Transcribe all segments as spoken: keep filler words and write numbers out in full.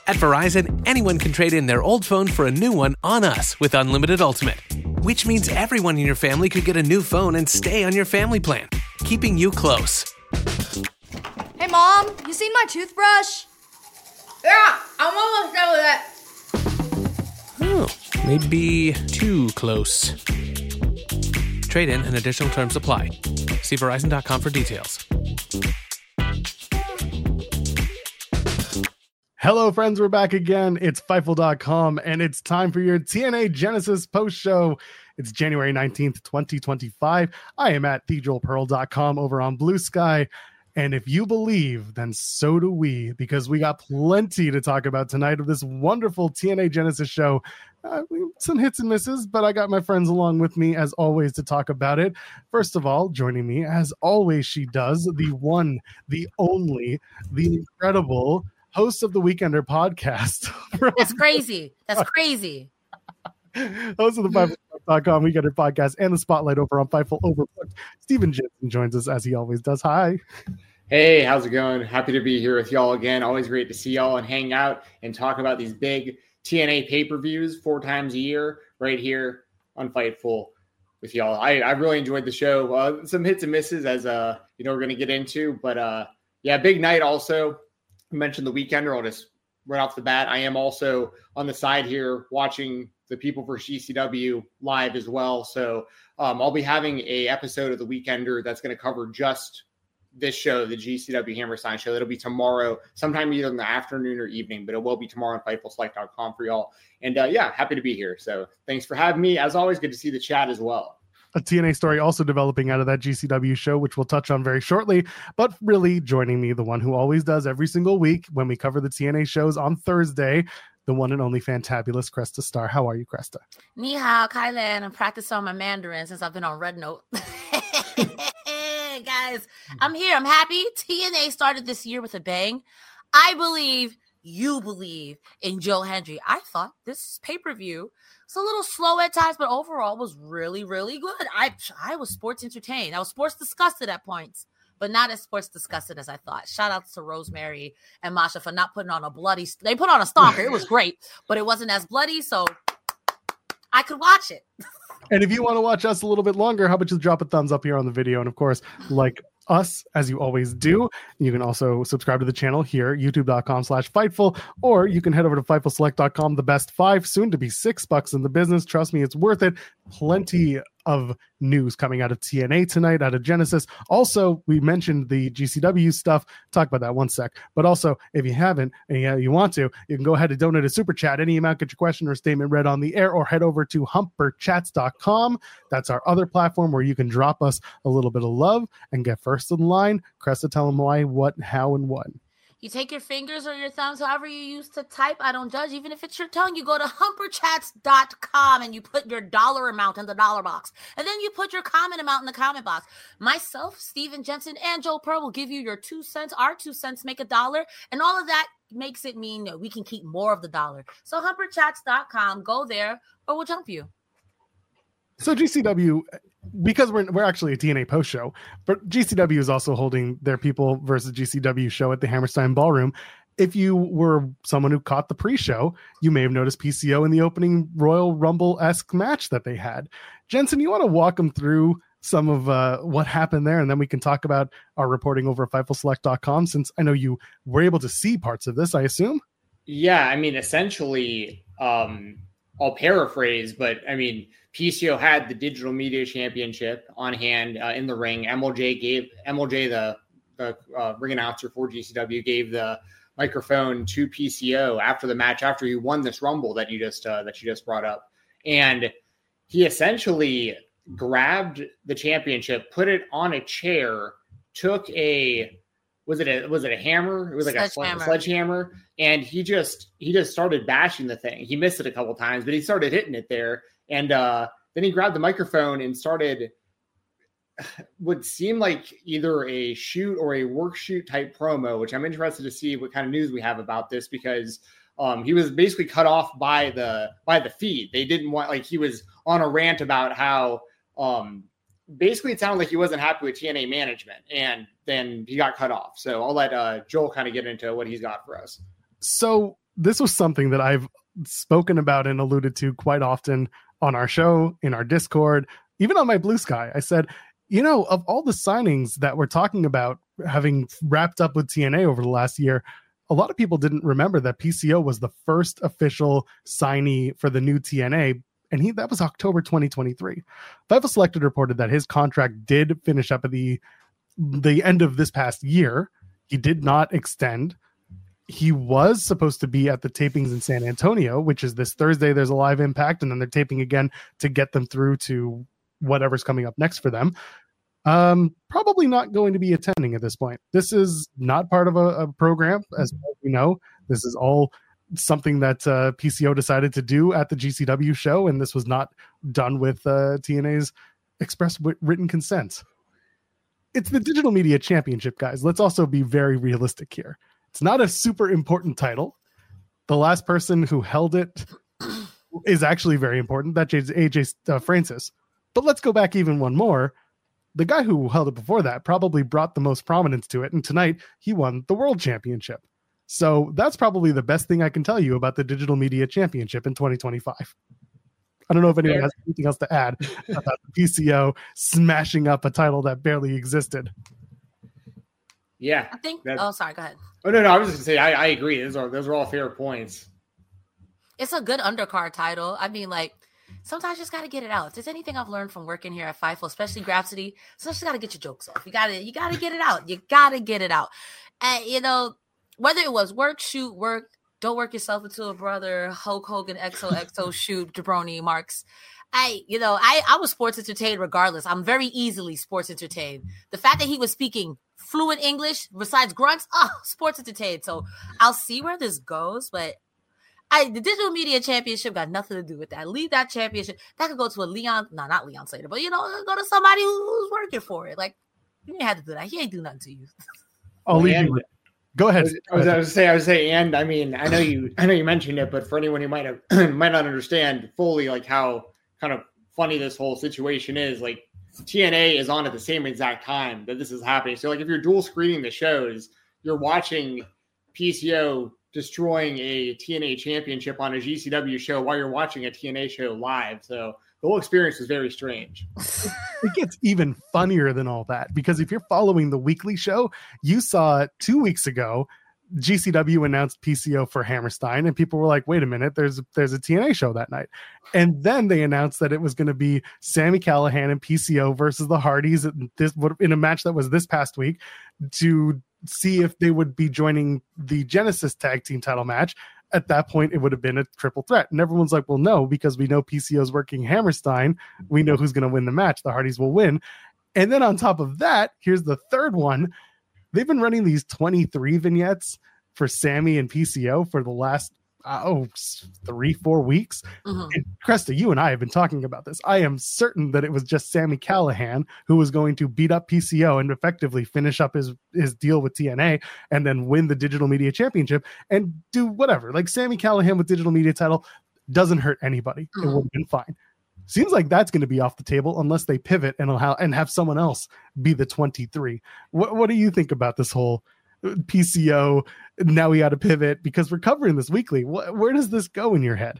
At Verizon, anyone can trade in their old phone for a new one on us with Unlimited Ultimate, which means everyone in your family could get a new phone and stay on your family plan, keeping you close. Hey, Mom, you seen my toothbrush? Yeah, I'm almost done with it. Oh, maybe too close. Trade in and additional terms apply. See Verizon dot com for details. Hello, friends. We're back again. It's Fightful dot com, and it's time for your T N A Genesis post show. It's January nineteenth, twenty twenty-five. I am at the joel pearl dot com over on Blue Sky. And if you believe, then so do we, because we got plenty to talk about tonight of this wonderful T N A Genesis show. Uh, some hits and misses, but I got my friends along with me, as always, to talk about it. First of all, joining me, as always she does, the one, the only, the incredible host of the Weekender podcast. That's crazy. That's crazy. Host of the Fightful dot com Weekender podcast and the Spotlight over on Fightful Overbooked. Steven Jensen joins us as he always does. Hi. Hey, how's it going? Happy to be here with y'all again. Always great to see y'all and hang out and talk about these big T N A pay-per-views four times a year right here on Fightful with y'all. I, I really enjoyed the show. Uh, some hits and misses as uh you know we're going to get into, but uh yeah, big night also. I mentioned the Weekender. I'll just right off the bat. I am also on the side here watching the People for G C W live as well. So um, I'll be having a episode of the Weekender that's going to cover just this show, the G C W Hammerstein show. That'll be tomorrow, sometime either in the afternoon or evening, but it will be tomorrow on Fightful Select dot com for y'all. And uh, yeah, happy to be here. So thanks for having me. As always, good to see the chat as well. A T N A story also developing out of that G C W show, which we'll touch on very shortly. But really joining me, the one who always does every single week when we cover the T N A shows on Thursday, the one and only fantabulous Cresta Star. How are you, Cresta? Ni hao, Kylan. I'm practicing on my Mandarin since I've been on Red Note. Guys, I'm here. I'm happy. T N A started this year with a bang. I believe you believe in Joe Hendry. I thought this pay-per-view was a little slow at times, but overall was really, really good. I I was sports entertained. I was sports disgusted at points, but not as sports disgusted as I thought. Shout out to Rosemary and Masha for not putting on a bloody, they put on a stomper. It was great, but it wasn't as bloody, so I could watch it. And if you want to watch us a little bit longer, how about you drop a thumbs up here on the video? And of course, like us, as you always do, you can also subscribe to the channel here, youtube dot com slash Fightful, or you can head over to Fightful Select dot com, the best five, soon to be six bucks in the business. Trust me, it's worth it. Plenty of news coming out of T N A tonight, out of Genesis. Also, we mentioned the G C W stuff. Talk about that one sec. But also, if you haven't and you, you want to, you can go ahead and donate a super chat. Any amount, get your question or statement read on the air, or head over to humper chats dot com. That's our other platform where you can drop us a little bit of love and get first in line. Cresta, tell them why, what, how, and what. You take your fingers or your thumbs, however you use to type. I don't judge. Even if it's your tongue, you go to humper chats dot com and you put your dollar amount in the dollar box. And then you put your comment amount in the comment box. Myself, Steven Jensen, and Joel Pearl will give you your two cents. Our two cents make a dollar. And all of that makes it mean that we can keep more of the dollar. So humper chats dot com, go there, or we'll jump you. So G C W, because we're we're actually a T N A post show, but G C W is also holding their People versus G C W show at the Hammerstein Ballroom. If you were someone who caught the pre-show, you may have noticed P C O in the opening Royal Rumble-esque match that they had. Jensen, you want to walk them through some of uh, what happened there, and then we can talk about our reporting over at Fightful Select dot com, since I know you were able to see parts of this, I assume? Yeah, I mean, essentially, um, I'll paraphrase, but I mean, P C O had the Digital Media Championship on hand uh, in the ring. M L J gave M L J, the, the uh, ring announcer for G C W, gave the microphone to P C O after the match, after he won this Rumble that you just uh, that you just brought up, and he essentially grabbed the championship, put it on a chair, took a was it a was it a hammer? It was like sledgehammer. a sledgehammer, and he just he just started bashing the thing. He missed it a couple times, but he started hitting it there. And uh, then he grabbed the microphone and started would seem like either a shoot or a work shoot type promo, which I'm interested to see what kind of news we have about this, because um, he was basically cut off by the by the feed. They didn't want, like, he was on a rant about how um, basically it sounded like he wasn't happy with T N A management, and then he got cut off. So I'll let uh, Joel kind of get into what he's got for us. So this was something that I've spoken about and alluded to quite often on our show, in our Discord, even on my Blue Sky. I said, you know, of all the signings that we're talking about having wrapped up with T N A over the last year, a lot of people didn't remember that P C O was the first official signee for the new T N A, and he that was October twenty twenty-three. Fightful Selected reported that his contract did finish up at the the end of this past year. He did not extend. He was supposed to be at the tapings in San Antonio, which is this Thursday. There's a live Impact, and then they're taping again to get them through to whatever's coming up next for them. Um, probably not going to be attending at this point. This is not part of a, a program, as far as we know. This is all something that uh, P C O decided to do at the G C W show, and this was not done with uh, T N A's express w- written consent. It's the Digital Media Championship, guys. Let's also be very realistic here. It's not a super important title. The last person who held it is actually very important. That's A J uh, Francis. But let's go back even one more. The guy who held it before that probably brought the most prominence to it, and tonight he won the World Championship. So that's probably the best thing I can tell you about the Digital Media Championship in twenty twenty-five. I don't know if anyone has anything else to add about the P C O smashing up a title that barely existed. Yeah. I think, oh, sorry, go ahead. Oh, no, no, I was just going to say, I, I agree. Those are, those are all fair points. It's a good undercard title. I mean, like, sometimes you just got to get it out. If there's anything I've learned from working here at Fightful, especially Grapsody, sometimes you got to get your jokes off. You got to, you got to get it out. You got to get it out. And, you know, whether it was work, shoot, work, don't work yourself into a brother, Hulk Hogan, X O X O, shoot, Jabroni, Marks. I, you know, I, I was sports entertained regardless. I'm very easily sports entertained. The fact that he was speaking fluent English besides grunts, oh, sports entertained. So I'll see where this goes, but I, the Digital Media Championship got nothing to do with that. Leave that championship. That could go to a Leon, no, not Leon Slater, but, you know, go to somebody who's working for it. Like, you didn't have to do that. He ain't do nothing to you. I'll leave you with Go ahead. I was, I was say, I was say, and I mean, I know you, I know you mentioned it, but for anyone who might have might not understand fully, like how kind of funny this whole situation is, like T N A is on at the same exact time that this is happening. So, like, if you're dual screening the shows, you're watching P C O destroying a T N A championship on a G C W show while you're watching a T N A show live. So the whole experience is very strange. It gets even funnier than all that, because if you're following the weekly show, you saw two weeks ago, G C W announced P C O for Hammerstein, and people were like, wait a minute, there's, there's a T N A show that night. And then they announced that it was going to be Sami Callihan and P C O versus the Hardys in, this, in a match that was this past week to see if they would be joining the Genesis tag team title match. At that point, it would have been a triple threat. And everyone's like, well, no, because we know P C O's working Hammerstein. We know who's going to win the match. The Hardys will win. And then on top of that, here's the third one. They've been running these twenty-three vignettes for Sami and P C O for the last, uh, oh, three, four weeks. Mm-hmm. And Cresta, you and I have been talking about this. I am certain that it was just Sami Callihan who was going to beat up P C O and effectively finish up his, his deal with T N A and then win the Digital Media Championship and do whatever. Like, Sami Callihan with Digital Media title doesn't hurt anybody. Mm-hmm. It would have been fine. Seems like that's going to be off the table unless they pivot and allow, and have someone else be the twenty-three. What, what do you think about this whole P C O? Now we got to pivot because we're covering this weekly. What, where does this go in your head?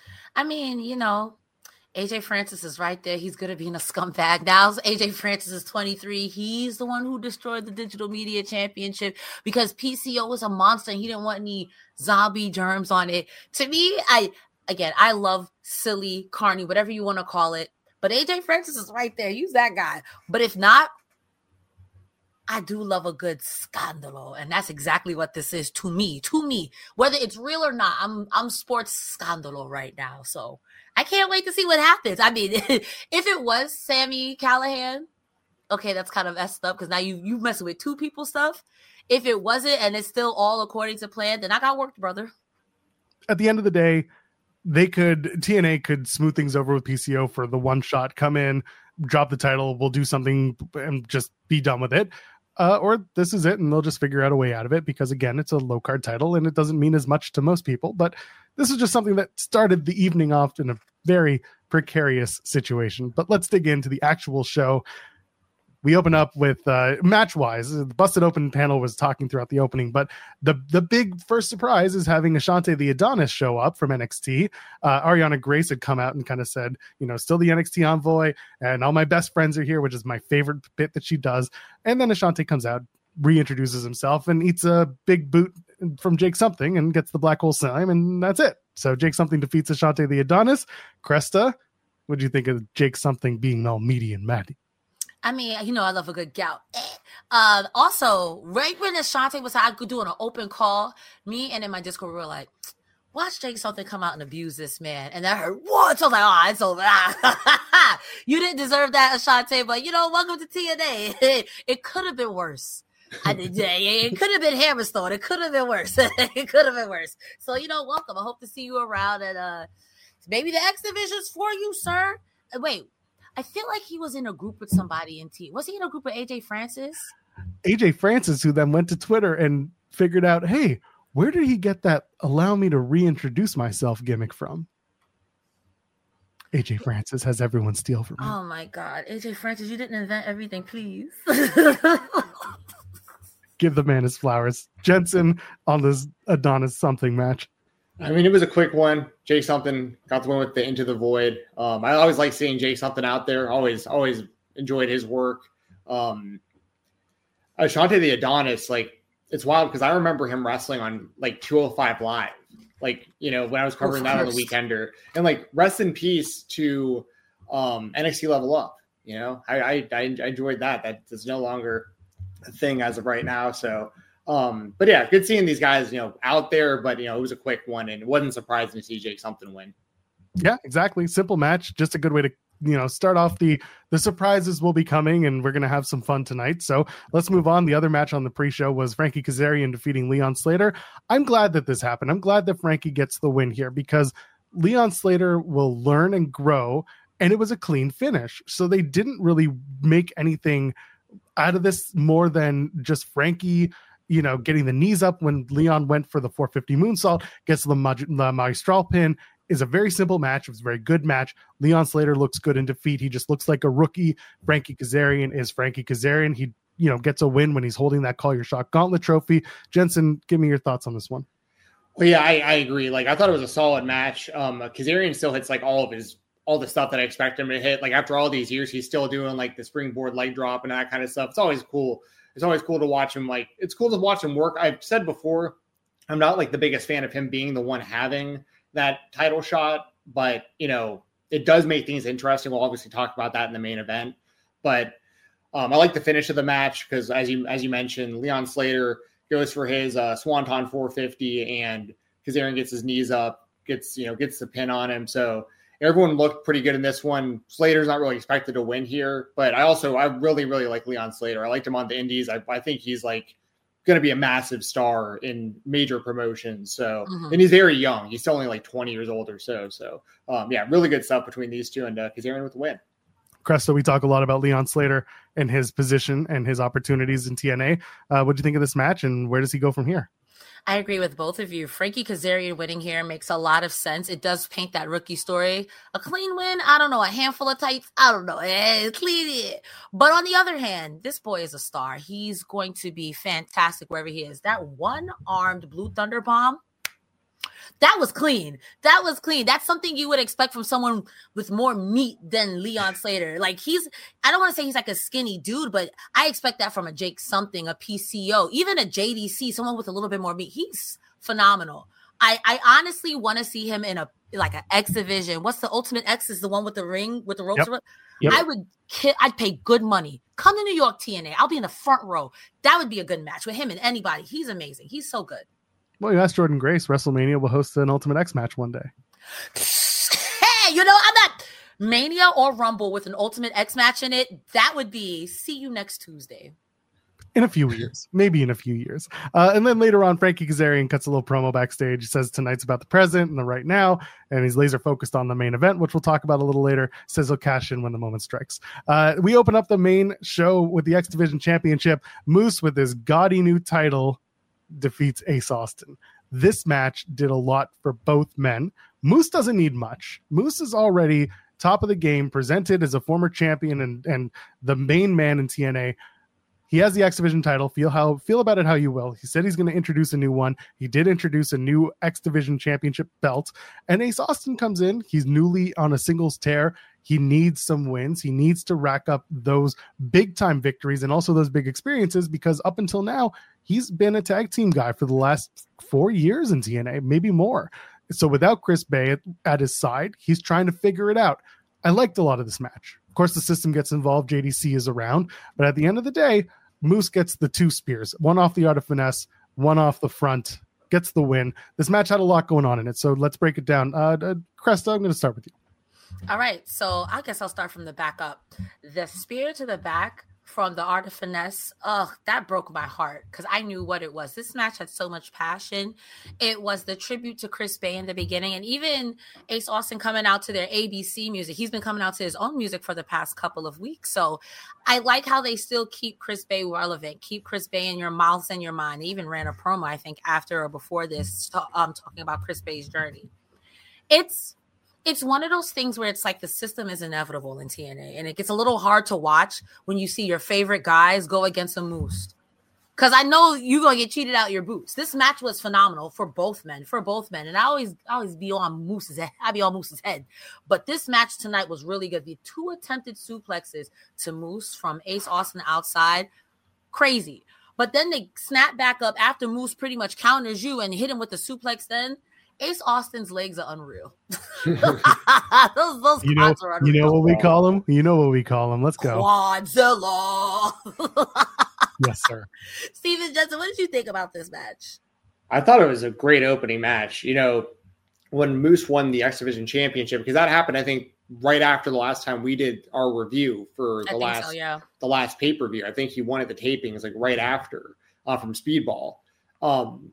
I mean, you know, A J Francis is right there. He's good at being a scumbag. Now A J Francis is twenty-three. He's the one who destroyed the Digital Media Championship because P C O was a monster and he didn't want any zombie germs on it. To me, I again, I love silly, carny, whatever you want to call it. But A J Francis is right there. Use that guy. But if not, I do love a good scandalo, and that's exactly what this is to me. To me, whether it's real or not, I'm I'm sports scandalo right now. So I can't wait to see what happens. I mean, if it was Sami Callihan, okay, that's kind of messed up because now you you messing with two people stuff. If it wasn't, and it's still all according to plan, then I got worked, brother. At the end of the day, they could T N A could smooth things over with P C O for the one shot. Come in, drop the title, we'll do something, and just be done with it. Uh, or this is it, and they'll just figure out a way out of it because, again, it's a low-card title, and it doesn't mean as much to most people. But this is just something that started the evening off in a very precarious situation. But let's dig into the actual show. we open up with uh, match-wise. The Busted Open panel was talking throughout the opening, but the the big first surprise is having Ashante the Adonis show up from N X T. Uh, Ariana Grace had come out and kind of said, you know, still the N X T envoy, and all my best friends are here, which is my favorite bit that she does. And then Ashante comes out, reintroduces himself, and eats a big boot from Jake Something and gets the Black Hole Slam, and that's it. So Jake Something defeats Ashante the Adonis. Cresta, what do you think of Jake Something being all meaty and matty? I mean, you know, I love a good gout. Uh, also, right when Ashante was out doing an open call, me and in my Discord we were like, watch Jake Something come out and abuse this man. And that hurt once. I was like, oh, it's over. You didn't deserve that, Ashante, but, you know, welcome to T N A. It, it could have been worse. I did, it could have been Hammerstone. It could have been worse. It could have been worse. So, you know, welcome. I hope to see you around. And uh, maybe the X Division's for you, sir. Uh, wait. I feel like he was in a group with somebody in T. Was he in a group with A J Francis? A J Francis, who then went to Twitter and figured out, hey, where did he get that allow me to reintroduce myself gimmick from? A J Francis has everyone steal from him. Oh my God. A J Francis, you didn't invent everything, please. Give the man his flowers. Jensen on this Adonis Something match. I mean, it was a quick one. Jake Something got the one with the Into the Void. Um, I always like seeing Jake Something out there. Always, always enjoyed his work. Um, Ashante the Adonis, like, it's wild because I remember him wrestling on like two oh five Live. Like, you know, when I was covering that on the Weekender. And like, rest in peace to um, N X T Level Up. You know, I, I, I enjoyed that. That is no longer a thing as of right now. So, Um, but yeah, good seeing these guys, you know, out there, but you know, it was a quick one and it wasn't surprising to see Jake Something win. Yeah, exactly. Simple match. Just a good way to, you know, start off the, the surprises will be coming and we're going to have some fun tonight. So let's move on. The other match on the pre-show was Frankie Kazarian defeating Leon Slater. I'm glad that this happened. I'm glad that Frankie gets the win here because Leon Slater will learn and grow, and it was a clean finish. So they didn't really make anything out of this more than just Frankie, you know, getting the knees up when Leon went for the four fifty moonsault, gets the, Mag- the Magistral pin. Is a very simple match. It was a very good match. Leon Slater looks good in defeat. He just looks like a rookie. Frankie Kazarian is Frankie Kazarian. He, you know, gets a win when he's holding that Call Your Shot Gauntlet trophy. Jensen, give me your thoughts on this one. Well, yeah, I, I agree. Like, I thought it was a solid match. Um, Kazarian still hits like all of his, all the stuff that I expect him to hit. Like, after all these years, he's still doing like the springboard leg drop and that kind of stuff. It's always cool. It's always cool to watch him. Like, it's cool to watch him work. I've said before, I'm not like the biggest fan of him being the one having that title shot, but you know, it does make things interesting. We'll obviously talk about that in the main event, but um, I like the finish of the match because as you, as you mentioned, Leon Slater goes for his uh, Swanton four fifty and Kazarian gets his knees up, gets, you know, gets the pin on him. So everyone looked pretty good in this one. Slater's not really expected to win here, but I also, I really, really like Leon Slater. I liked him on the indies. I, I think he's like going to be a massive star in major promotions. So, mm-hmm. and he's very young. He's still only like twenty years old or so. So, um, yeah, really good stuff between these two and uh, Kazarian with the win. Cresta, we talk a lot about Leon Slater and his position and his opportunities in T N A. Uh, what do you think of this match and where does he go from here? I agree with both of you. Frankie Kazarian winning here makes a lot of sense. It does paint that rookie story. A clean win, I don't know. A handful of tights, I don't know. Eh, clean it. But on the other hand, this boy is a star. He's going to be fantastic wherever he is. That one-armed Blue Thunder Bomb, that was clean. That was clean. That's something you would expect from someone with more meat than Leon Slater. Like he's, I don't want to say he's like a skinny dude, but I expect that from a Jake Something, a P C O, even a J D C, someone with a little bit more meat. He's phenomenal. I, I honestly want to see him in a, like an X division. What's the Ultimate X is the one with the ring, with the ropes. Yep. Yep. I would, I'd pay good money. Come to New York T N A. I'll be in the front row. That would be a good match with him and anybody. He's amazing. He's so good. Well, you asked Jordan Grace. WrestleMania will host an Ultimate X match one day. Hey, you know, I'm not Mania or Rumble with an Ultimate X match in it. That would be see you next Tuesday. In a few years. Maybe in a few years. Uh, and then later on, Frankie Kazarian cuts a little promo backstage. He says tonight's about the present and the right now. And he's laser focused on the main event, which we'll talk about a little later. Says he'll cash in when the moment strikes. Uh, we open up the main show with the X Division Championship. Moose with his gaudy new title defeats Ace Austin. This match did a lot for both men. Moose doesn't need much. Moose is already, top of the game, presented as a former champion and, and the main man in T N A. He has the X Division title. Feel how feel about it how you will. He said he's going to introduce a new one. He did introduce a new X Division championship belt. And Ace Austin comes in. He's newly on a singles tear. He needs some wins. He needs to rack up those big time victories and also those big experiences, because up until now, he's been a tag team guy for the last four years in T N A, maybe more. So without Chris Bay at, at his side, he's trying to figure it out. I liked a lot of this match. Of course, the system gets involved. J D C is around. But at the end of the day, Moose gets the two spears, one off the Art of Finesse, one off the front, gets the win. This match had a lot going on in it, so let's break it down. Uh, uh, Cresta, I'm going to start with you. All right, so I guess I'll start from the back up. The spear to the back from the Art of Finesse, ugh, that broke my heart because I knew what it was. This match had so much passion. It was the tribute to Chris Bay in the beginning, and even Ace Austin coming out to their A B C music. He's been coming out to his own music for the past couple of weeks, so I like how they still keep Chris Bay relevant, keep Chris Bay in your mouths and your mind. They even ran a promo, I think, after or before this, um, talking about Chris Bay's journey. It's It's one of those things where it's like the system is inevitable in T N A, and it gets a little hard to watch when you see your favorite guys go against a Moose. Because I know you're going to get cheated out your boots. This match was phenomenal for both men, for both men. And I always I always be on Moose's head. I be on Moose's head. But this match tonight was really good. The two attempted suplexes to Moose from Ace Austin outside, crazy. But then they snap back up after Moose pretty much counters you and hit him with the suplex then. Ace Austin's legs are unreal. those those you know, are unreal. You know what we call him? You know what we call him. Let's go. Quadzilla. Yes, sir. Steven Jensen, what did you think about this match? I thought it was a great opening match. You know, when Moose won the X Division Championship, because that happened, I think, right after the last time we did our review for the I think last so, yeah. the last pay-per-view. I think he won at the tapings like right after uh, from Speedball. Um,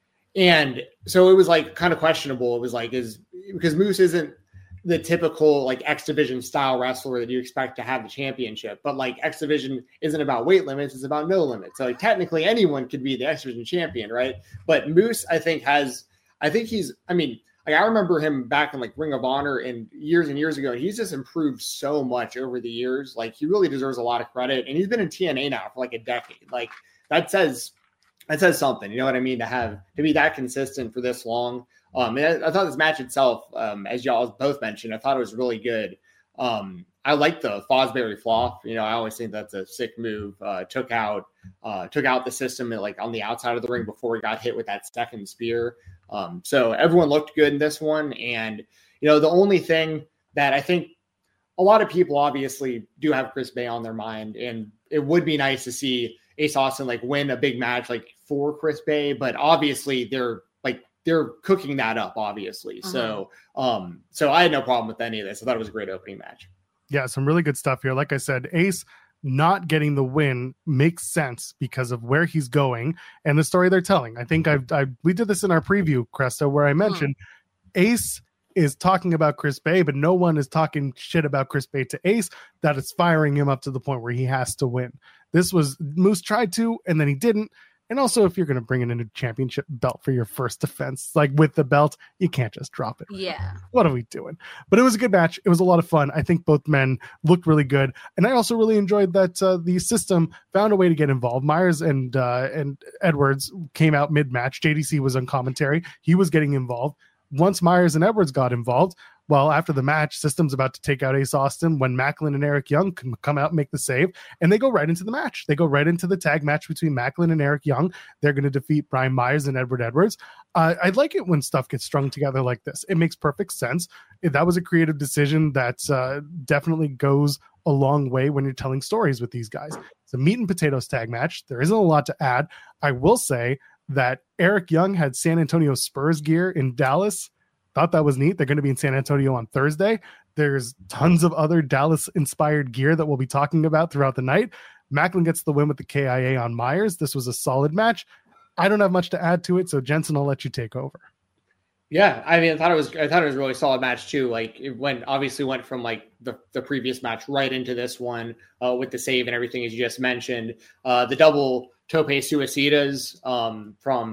And so it was like kind of questionable. It was like, is because Moose isn't the typical like X Division style wrestler that you expect to have the championship, but like X Division isn't about weight limits. It's about no limits. So like technically anyone could be the X Division champion. Right. But Moose, I think has, I think he's, I mean, like I remember him back in like Ring of Honor and years and years ago, and he's just improved so much over the years. Like he really deserves a lot of credit, and he's been in T N A now for like a decade. Like that says, That says something, you know what I mean, to have to be that consistent for this long. Um, and I, I thought this match itself, um, as y'all both mentioned, I thought it was really good. Um, I like the Fosbury Flop. You know, I always think that's a sick move. Uh, took out, uh, took out the system at, like on the outside of the ring before he got hit with that second spear. Um, so everyone looked good in this one. And you know, the only thing that I think a lot of people obviously do have Chris Bay on their mind, and it would be nice to see Ace Austin like win a big match like for Chris Bay, but obviously they're like they're cooking that up, obviously. Uh-huh. So um so I had no problem with any of this. I thought it was a great opening match. Yeah, some really good stuff here. Like I said, Ace not getting the win makes sense because of where he's going and the story they're telling. I think I've I we did this in our preview, Cresta, where I mentioned uh-huh. Ace is talking about Chris Bay, but no one is talking shit about Chris Bay to Ace that is firing him up to the point where he has to win. This was Moose tried to, and then he didn't. And also, if you're going to bring in a new championship belt for your first defense, like with the belt, you can't just drop it. Yeah. What are we doing? But it was a good match. It was a lot of fun. I think both men looked really good. And I also really enjoyed that uh, the system found a way to get involved. Myers and uh, and Edwards came out mid-match. J D C was on commentary. He was getting involved. Once Myers and Edwards got involved, well, after the match, System's about to take out Ace Austin when Macklin and Eric Young can come out and make the save, and they go right into the match. They go right into the tag match between Macklin and Eric Young. They're going to defeat Brian Myers and Edward Edwards. Uh, I like it when stuff gets strung together like this. It makes perfect sense. That was a creative decision that uh, definitely goes a long way when you're telling stories with these guys. It's a meat and potatoes tag match. There isn't a lot to add. I will say that Eric Young had San Antonio Spurs gear in Dallas. Thought that was neat. They're going to be in San Antonio on Thursday. There's tons of other Dallas-inspired gear that we'll be talking about throughout the night. Macklin gets the win with the K I A on Myers. This was a solid match. I don't have much to add to it, so Jensen, I'll let you take over. Yeah, I mean, I thought it was I thought it was a really solid match too. Like it went obviously went from like the, the previous match right into this one uh, with the save and everything as you just mentioned. Uh, the double tope suicidas um, from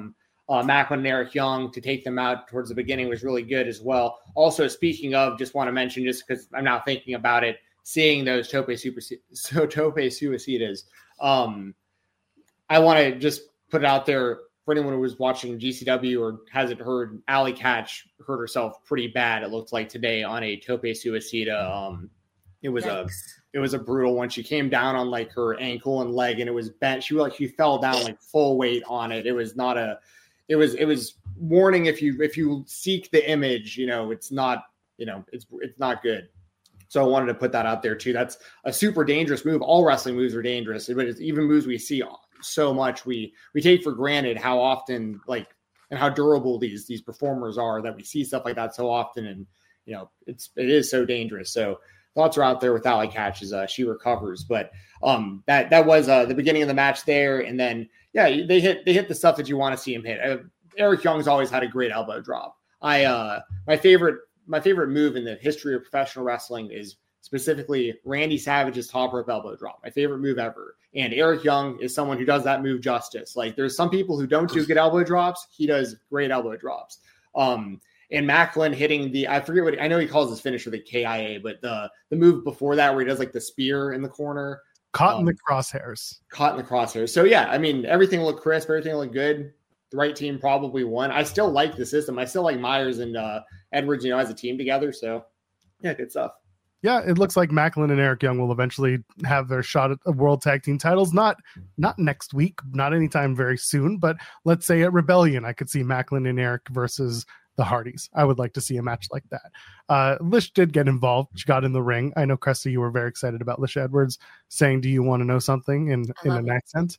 uh, Macklin and Eric Young to take them out towards the beginning was really good as well. Also, speaking of, just want to mention, just because I'm now thinking about it, seeing those Tope Super so Tope Suicidas, um, I want to just put it out there for anyone who was watching G C W or hasn't heard, Allie Katch hurt herself pretty bad, it looked like today, on a Tope Suicida. Um, it was Yikes. a it was a brutal one. She came down on like her ankle and leg, and it was bent. She like she fell down like full weight on it. It was not a it was it was warning, if you if you seek the image, you know, it's not, you know, it's it's not good. So I wanted to put that out there too. That's a super dangerous move. All wrestling moves are dangerous, but it's even moves we see so much, we we take for granted how often, like, and how durable these these performers are, that we see stuff like that so often, and you know, it's it is so dangerous. So thoughts are out there with Allie Katch as uh, she recovers, but um that that was uh, the beginning of the match there, and then yeah, they hit they hit the stuff that you want to see him hit. Uh, Eric Young's always had a great elbow drop. I uh my favorite my favorite move in the history of professional wrestling is specifically Randy Savage's top rope elbow drop. My favorite move ever. And Eric Young is someone who does that move justice. Like, there's some people who don't do good elbow drops. He does great elbow drops. Um, and Macklin hitting the, I forget what, I know he calls his finisher the K I A, but the the move before that where he does like the spear in the corner. Caught um, in the crosshairs. Caught in the crosshairs. So yeah, I mean, everything looked crisp. Everything looked good. The right team probably won. I still like the system. I still like Myers and uh, Edwards, you know, as a team together. So yeah, good stuff. Yeah, it looks like Macklin and Eric Young will eventually have their shot at the World Tag Team titles. Not not next week, not anytime very soon, but let's say at Rebellion, I could see Macklin and Eric versus the Hardys. I would like to see a match like that. Uh, Lish did get involved. She got in the ring. I know, Cresta, you were very excited about Lish Edwards saying, do you want to know something in, in an it. accent?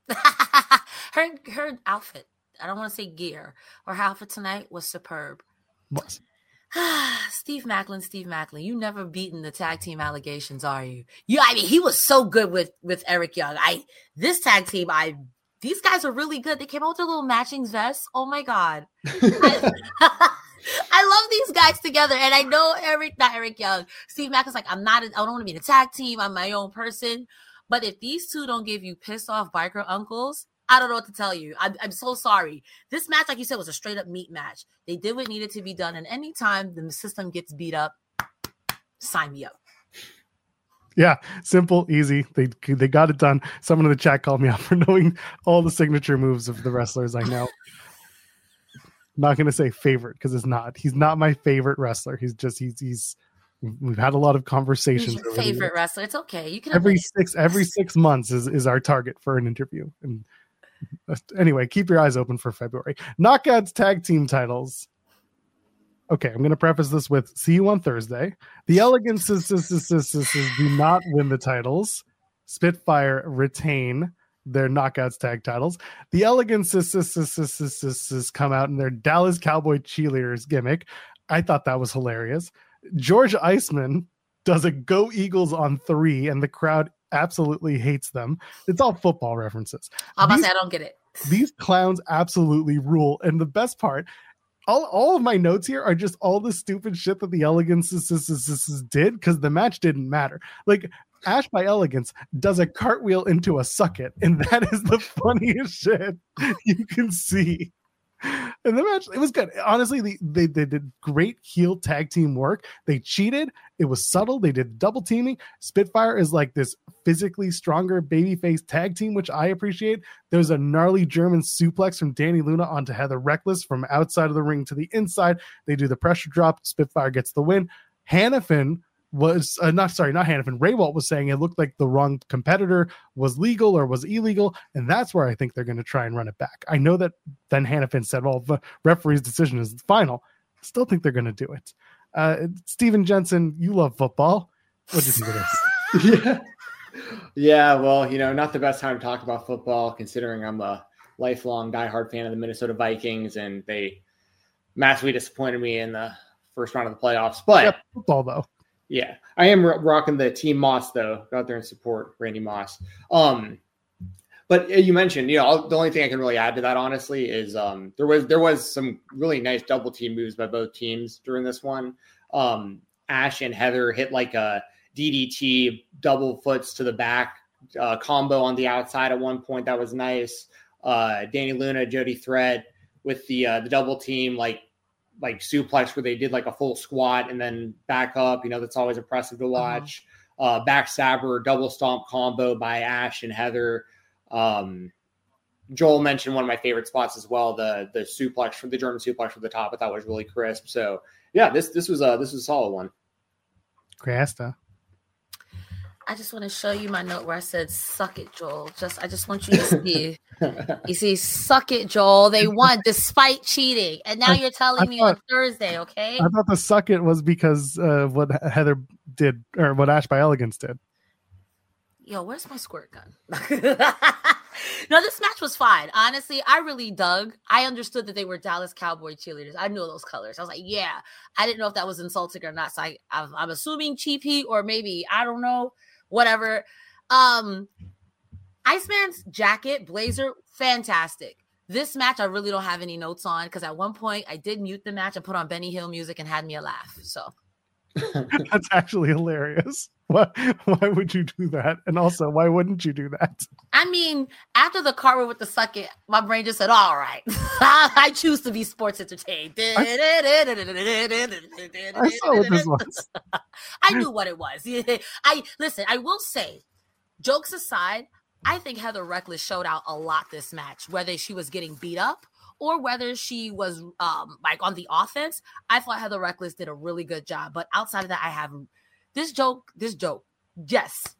her, her outfit, I don't want to say gear, her outfit tonight was superb. Was. Steve Macklin, Steve Macklin, you never beaten the tag team allegations, are you? You, I mean, he was so good with with Eric Young. I this tag team, I these guys are really good. They came out with their little matching vests. Oh my god, I, I love these guys together. And I know Eric, not Eric Young, Steve Macklin's like, I'm not, a, I don't want to be in a tag team. I'm my own person. But if these two don't give you pissed off biker uncles, I don't know what to tell you. I'm, I'm so sorry. This match, like you said, was a straight up meat match. They did what needed to be done. And anytime the system gets beat up, sign me up. Yeah, simple, easy. They they got it done. Someone in the chat called me out for knowing all the signature moves of the wrestlers I know. I'm not going to say favorite because it's not. He's not my favorite wrestler. He's just, he's, he's, we've had a lot of conversations. Who's your favorite wrestler? It's okay. You can every six, every six months is, is our target for an interview. And anyway, keep your eyes open for February. Knockouts tag team titles. Okay, I'm going to preface this with see you on Thursday. The Elegance do not win the titles. Spitfire retain their Knockouts tag titles. The Elegance come out in their Dallas Cowboy cheerleaders gimmick. I thought that was hilarious. George Iceman does a Go Eagles on three, and the crowd absolutely hates them. It's all football references. I'm about to say, I don't get it. These clowns absolutely rule. And the best part, all, all of my notes here are just all the stupid shit that the Elegance did because the match didn't matter. Like, Ash by Elegance does a cartwheel into a sucket, and that is the funniest shit you can see. And the match, it was good. Honestly, they, they, they did great heel tag team work. They cheated. It was subtle. They did double teaming. Spitfire is like this physically stronger babyface tag team, which I appreciate. There's a gnarly German suplex from Danny Luna onto Heather Reckless from outside of the ring to the inside. They do the pressure drop. Spitfire gets the win. Hannafin was uh, not sorry, not Hannafin. Raywalt was saying it looked like the wrong competitor was legal or was illegal, and that's where I think they're going to try and run it back. I know that then Hannafin said, "Well, the referee's decision is final." I still think they're going to do it. Uh, Steven Jensen, you love football. What do you think of this? yeah, yeah. Well, you know, not the best time to talk about football, considering I'm a lifelong diehard fan of the Minnesota Vikings, and they massively disappointed me in the first round of the playoffs. But yeah, football, though. Yeah, I am rocking the Team Moss, though. Go out there and support Randy Moss. Um, but you mentioned, you know, the only thing I can really add to that, honestly, is um, there was there was some really nice double team moves by both teams during this one. Um, Ash and Heather hit like a D D T double foots to the back uh, combo on the outside at one point. That was nice. Uh, Danny Luna, Jody Thread with the uh, the double team, like like suplex where they did like a full squat and then back up. You know, that's always impressive to watch. Uh-huh. Uh, backstabber, double stomp combo by Ash and Heather. Um, Joel mentioned one of my favorite spots as well, the the suplex from the German suplex from the top. I thought was really crisp. So yeah, this this was a this was a solid one. Cresta. I just want to show you my note where I said, suck it, Joel. Just I just want you to see. You see, suck it, Joel. They won despite cheating. And now I, you're telling I me thought, on Thursday, okay? I thought the suck it was because uh, what Heather did, or what Ash by Elegance did. Yo, where's my squirt gun? No, this match was fine. Honestly, I really dug. I understood that they were Dallas Cowboy cheerleaders. I knew those colors. I was like, yeah. I didn't know if that was insulting or not. So I, I'm, I'm assuming cheap heat or maybe, I don't know, whatever. Um, Iceman's jacket, blazer, fantastic. This match, I really don't have any notes on because at one point I did mute the match and put on Benny Hill music and had me a laugh. So that's actually hilarious. Why, why would you do that? And also, why wouldn't you do that? I mean, after the cartwheel with the suck it, my brain just said, all right, I choose to be sports entertained. I, I saw what this was. I knew what it was. I listen, I will say, jokes aside, I think Heather Reckless showed out a lot this match, whether she was getting beat up or whether she was um, like on the offense. I thought Heather Reckless did a really good job. But outside of that, I have this joke, this joke. Yes.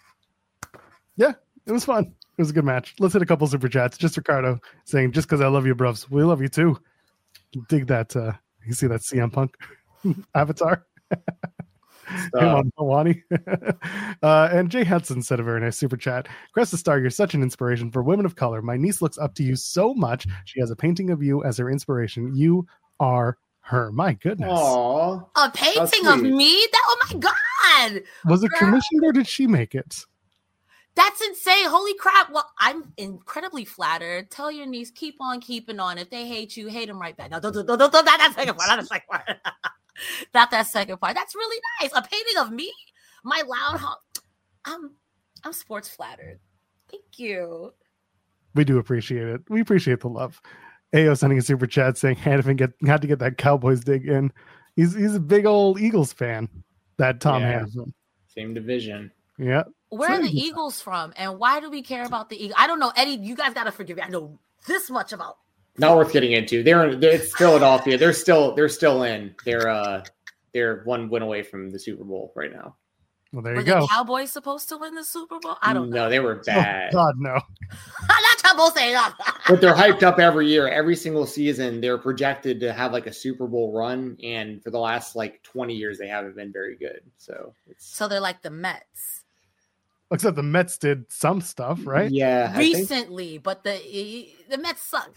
Yeah, it was fun. It was a good match. Let's hit a couple super chats. Just Ricardo saying, just because I love you, bros. We love you too. Dig that. Uh, you see that C M Punk avatar? Come on, Hawani. uh, and Jay Hudson said a very nice super chat. Cresta Star, you're such an inspiration for women of color. My niece looks up to you so much. She has a painting of you as her inspiration. You are her. My goodness. Aww. A painting of me? That, oh my God. Was it Girl. commissioned or did she make it? That's insane. Holy crap. Well, I'm incredibly flattered. Tell your niece, keep on keeping on. If they hate you, hate them right back. No, don't, don't, don't, don't, don't, that second part. Not that second part. Not that second part. That's really nice. A painting of me? My loud honk. I'm, I'm sports flattered. Thank you. We do appreciate it. We appreciate the love. A O sending a super chat saying Hannafin get had to get that Cowboys dig in. He's he's a big old Eagles fan. That Tom yeah. Hannafin. Same division. Yeah. Where Same. are the Eagles from? And why do we care about the Eagles? I don't know. Eddie, you guys got to forgive me. I know this much about. Not worth getting into. They're, they're it's Philadelphia. They're still they're still in. They're uh they're one win away from the Super Bowl right now. Well, there were you go. The Cowboys supposed to win the Super Bowl? I don't know. No, they were bad. Oh, God, no. Not Cowboys saying that. But they're hyped up every year. Every single season, they're projected to have like a Super Bowl run. And for the last like twenty years, they haven't been very good. So it's so they're like the Mets. Except the Mets did some stuff, right? Yeah. Recently, but the the Mets suck.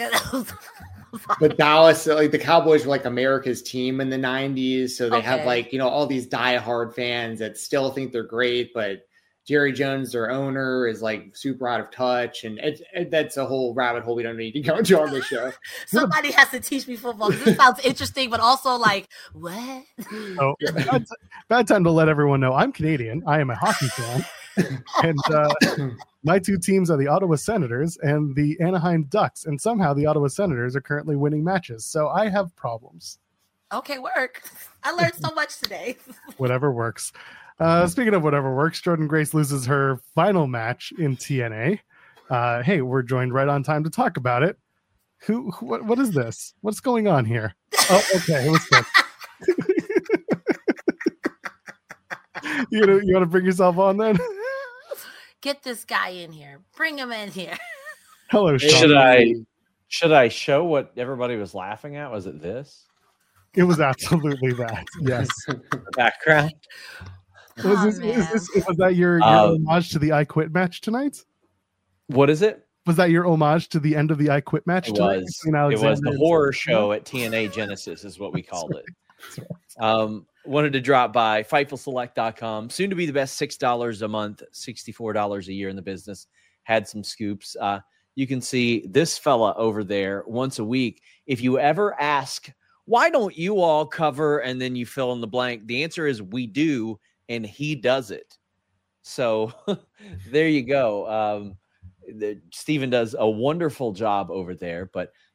But Dallas, like the Cowboys were like America's team in the nineties. So they okay. have like, you know, all these diehard fans that still think they're great, but Jerry Jones, their owner, is like super out of touch. And it, it, that's a whole rabbit hole we don't need to go into on this show. Somebody has to teach me football. This sounds interesting, but also like, what? Oh, bad, bad time to let everyone know I'm Canadian. I am a hockey fan. And uh, my two teams are the Ottawa Senators and the Anaheim Ducks. And somehow the Ottawa Senators are currently winning matches. So I have problems. Okay, work. I learned so much today. Whatever works. Uh, speaking of whatever works, Jordan Grace loses her final match in T N A. Uh, hey, we're joined right on time to talk about it. Who? who what, what is this? What's going on here? Oh, okay. Let's go. you know, you want to bring yourself on then? Get this guy in here. Bring him in here. Hello, Sean. Should I should I show what everybody was laughing at? Was it this? It was absolutely that. Yes. Background. Was, Oh, this, man. is this, was that your, your Uh, homage to the I Quit match tonight? What is it? Was that your homage to the end of the I Quit match It tonight? was. between It Alexander was the and horror Cena? show at T N A Genesis, is what we called it. Um, wanted to drop by Fightful Select dot com. Soon to be the best six dollars a month, sixty-four dollars a year in the business. Had some scoops. Uh, you can see this fella over there once a week. If you ever ask, why don't you all cover, and then you fill in the blank, the answer is we do, and he does it. So there you go. Um, the, Steven does a wonderful job over there, but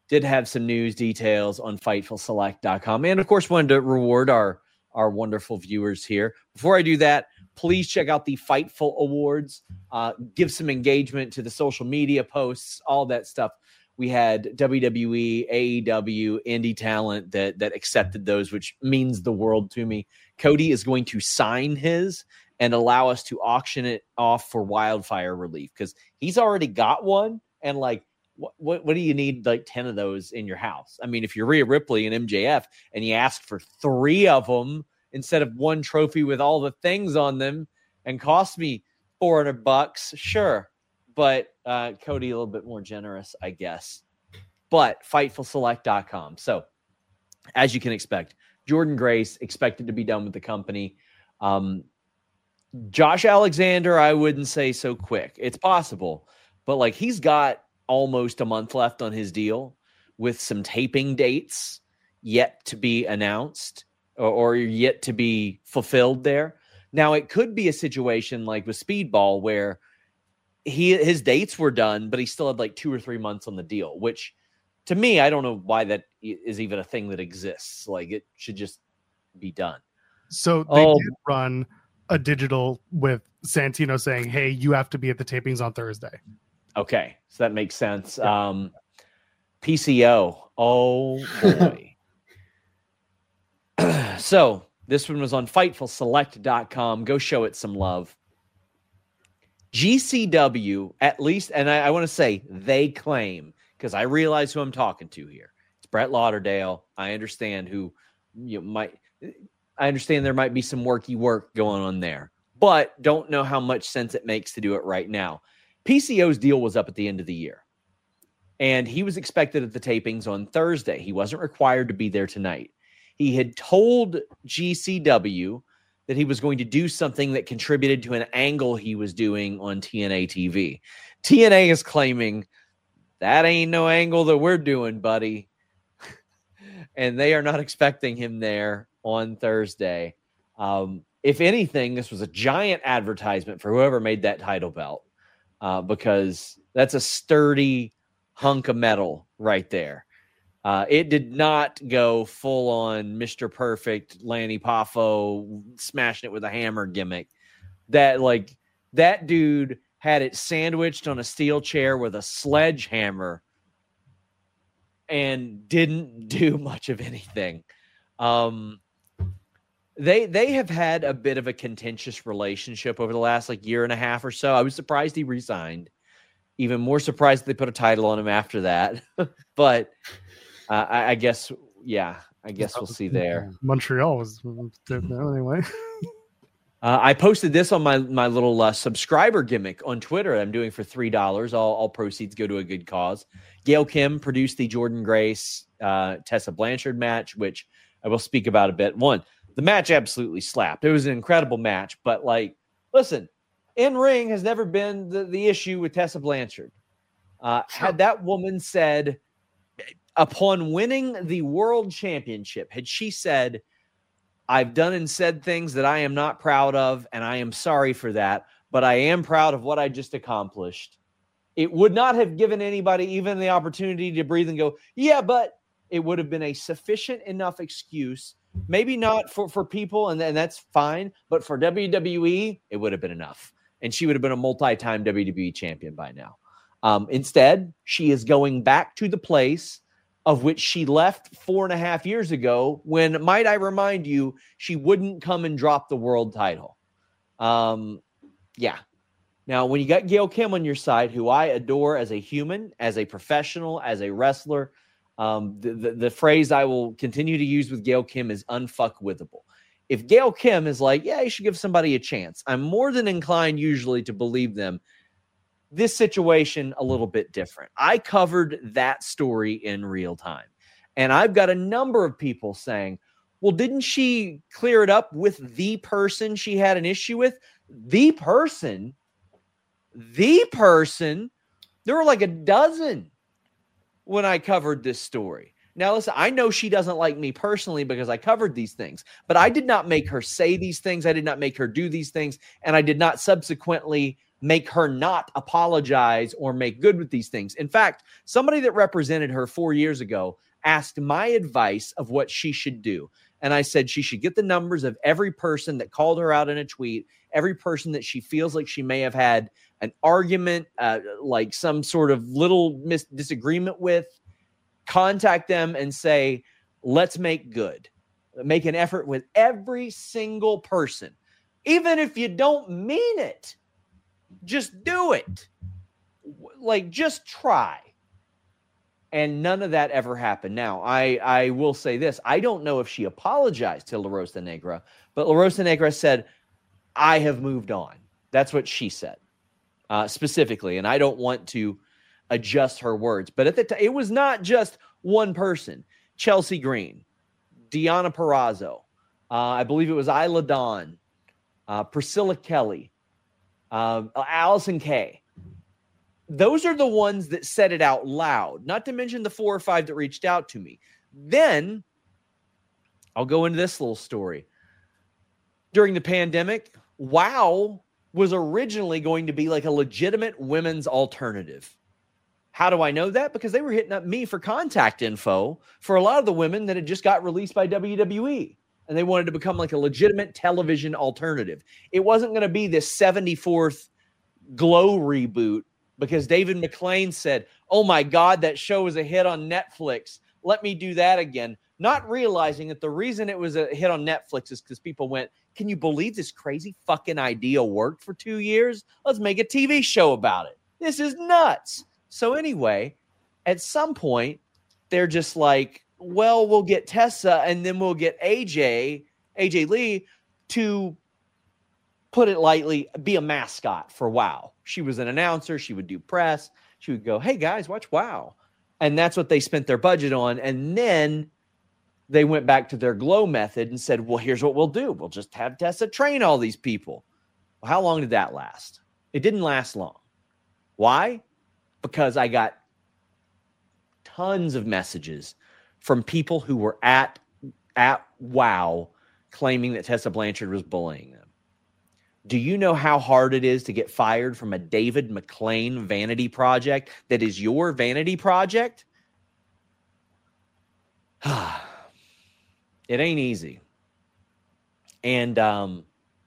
did have some news details on Fightful Select dot com. And, of course, wanted to reward our, our wonderful viewers here. Before I do that, please check out the Fightful Awards. Uh, give some engagement to the social media posts, all that stuff. We had W W E, A E W, indie talent that that accepted those, which means the world to me. Cody is going to sign his and allow us to auction it off for wildfire relief because he's already got one. And like, what, what what do you need like ten of those in your house? I mean, if you're Rhea Ripley and M J F and you ask for three of them instead of one trophy with all the things on them and cost me four hundred bucks, sure. But uh, Cody, a little bit more generous, I guess. But Fightful Select dot com. So, as you can expect, Jordan Grace expected to be done with the company. Um, Josh Alexander, I wouldn't say so quick. It's possible. But, like, he's got almost a month left on his deal with some taping dates yet to be announced or, or yet to be fulfilled there. Now, it could be a situation like with Speedball where he his dates were done, but he still had like two or three months on the deal, which to me, I don't know why that is even a thing that exists. Like it should just be done. So they oh. did run a digital with Santino saying, hey, you have to be at the tapings on Thursday. Okay. So that makes sense. Yeah. Um, P C O. Oh boy. So this one was on Fightful Select dot com. Go show it some love. G C W, at least, and I, I want to say they claim, because I realize who I'm talking to here. It's Brett Lauderdale. I understand who you know, might, I understand there might be some worky work going on there, but don't know how much sense it makes to do it right now. P C O's deal was up at the end of the year, and he was expected at the tapings on Thursday. He wasn't required to be there tonight. He had told G C W that he was going to do something that contributed to an angle he was doing on T N A T V. T N A is claiming that ain't no angle that we're doing, buddy. And they are not expecting him there on Thursday. Um, if anything, this was a giant advertisement for whoever made that title belt uh, because that's a sturdy hunk of metal right there. Uh, it did not go full on Mister Perfect, Lanny Poffo smashing it with a hammer gimmick. That like that dude had it sandwiched on a steel chair with a sledgehammer and didn't do much of anything. Um, they they have had a bit of a contentious relationship over the last like year and a half or so. I was surprised he resigned. Even more surprised they put a title on him after that. But Uh, I, I guess, yeah, I guess we'll see there. Montreal was anyway. uh, I posted this on my my little uh, subscriber gimmick on Twitter. I'm doing for three dollars. All all proceeds go to a good cause. Gail Kim produced the Jordan Grace uh, Tessa Blanchard match, which I will speak about a bit. One, the match absolutely slapped. It was an incredible match, but like, listen, in ring has never been the the issue with Tessa Blanchard. Uh, had that woman said, upon winning the world championship, had she said, I've done and said things that I am not proud of, and I am sorry for that, but I am proud of what I just accomplished, it would not have given anybody even the opportunity to breathe and go, yeah, but it would have been a sufficient enough excuse. Maybe not for, for people, and, and that's fine, but for W W E, it would have been enough. And she would have been a multi-time W W E champion by now. Um, instead, she is going back to the place of which she left four and a half years ago when, might I remind you, she wouldn't come and drop the world title. Um, yeah. Now, when you got Gail Kim on your side, who I adore as a human, as a professional, as a wrestler, um, the, the, the phrase I will continue to use with Gail Kim is unfuckwithable. If Gail Kim is like, yeah, you should give somebody a chance, I'm more than inclined usually to believe them. This situation a little bit different. I covered that story in real time. And I've got a number of people saying, well, didn't she clear it up with the person she had an issue with? The person, the person, there were like a dozen when I covered this story. Now, listen, I know she doesn't like me personally because I covered these things, but I did not make her say these things. I did not make her do these things. And I did not subsequently make her not apologize or make good with these things. In fact, somebody that represented her four years ago asked my advice of what she should do. And I said she should get the numbers of every person that called her out in a tweet, every person that she feels like she may have had an argument, uh, like some sort of little mis- disagreement with, contact them and say, let's make good. Make an effort with every single person. Even if you don't mean it, just do it. Like, just try. And none of that ever happened. Now, I, I will say this. I don't know if she apologized to La Rosa Negra, but La Rosa Negra said, I have moved on. That's what she said uh, specifically. And I don't want to adjust her words. But at the time, it was not just one person. Chelsea Green, Deonna Purrazzo, uh, I believe it was Isla Dawn, uh, Priscilla Kelly, uh, Allison Kay. Those are the ones that said it out loud, not to mention the four or five that reached out to me. Then I'll go into this little story. During the pandemic, WOW was originally going to be like a legitimate women's alternative. How do I know that? Because they were hitting up me for contact info for a lot of the women that had just got released by W W E. And they wanted to become like a legitimate television alternative. It wasn't going to be this seventy-fourth Glow reboot because David McLean said, oh my God, that show was a hit on Netflix. Let me do that again. Not realizing that the reason it was a hit on Netflix is because people went, can you believe this crazy fucking idea worked for two years? Let's make a T V show about it. This is nuts. So anyway, at some point, they're just like, well, we'll get Tessa and then we'll get A J, A J Lee to, put it lightly, be a mascot for WOW. She was an announcer. She would do press. She would go, hey, guys, watch WOW. And that's what they spent their budget on. And then they went back to their Glow method and said, well, here's what we'll do. We'll just have Tessa train all these people. Well, how long did that last? It didn't last long. Why? Because I got tons of messages from people who were at, at WOW claiming that Tessa Blanchard was bullying them. Do you know how hard it is to get fired from a David McLean vanity project that is your vanity project? It ain't easy. And um,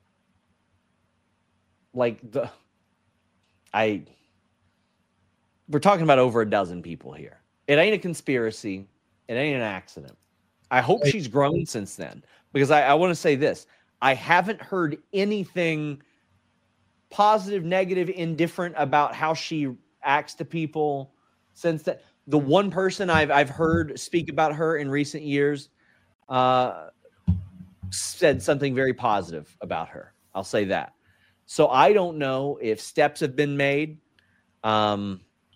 like the, I, we're talking about over a dozen people here. It ain't a conspiracy. It ain't an accident. I hope she's grown since then, because I, I want to say this. I haven't heard anything positive, negative, indifferent about how she acts to people since that. The one person I've I've heard speak about her in recent years uh, said something very positive about her. I'll say that. So I don't know if steps have been made um,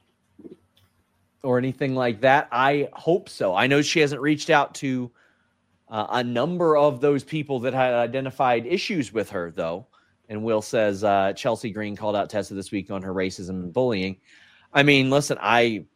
or anything like that. I hope so. I know she hasn't reached out to Uh, a number of those people that had identified issues with her, though. And Will says uh, Chelsea Green called out Tessa this week on her racism and bullying. I mean, listen, I,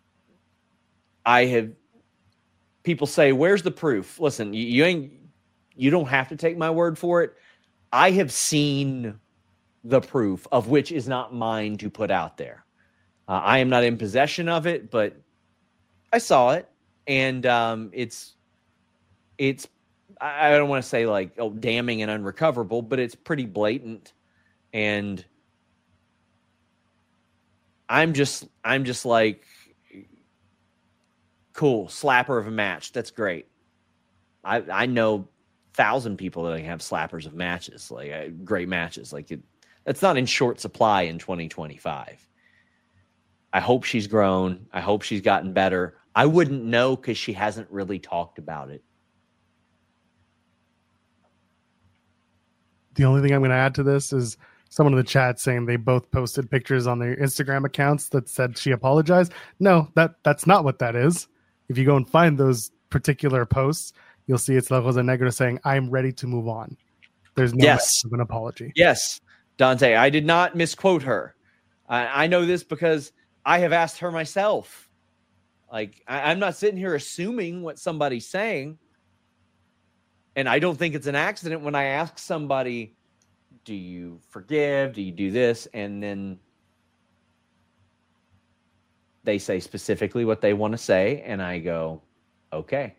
I have people say, "Where's the proof?" Listen, you, you ain't, you don't have to take my word for it. I have seen the proof, of which is not mine to put out there. Uh, I am not in possession of it, but I saw it, and um, it's. It's, I don't want to say like, oh, damning and unrecoverable, but it's pretty blatant. And I'm just, I'm just like, cool, slapper of a match. That's great. I I know thousand people that have slappers of matches, like uh, great matches. Like it, that's not in short supply in twenty twenty-five. I hope she's grown. I hope she's gotten better. I wouldn't know because she hasn't really talked about it. The only thing I'm going to add to this is someone in the chat saying they both posted pictures on their Instagram accounts that said she apologized. No, that that's not what that is. If you go and find those particular posts, you'll see it's La Rosa Negra saying, I'm ready to move on. There's no yes. of an apology. Yes, Dante, I did not misquote her. I, I know this because I have asked her myself. Like, I, I'm not sitting here assuming what somebody's saying. And I don't think it's an accident when I ask somebody, Do you forgive? Do you do this? And then they say specifically what they want to say, and I go, okay.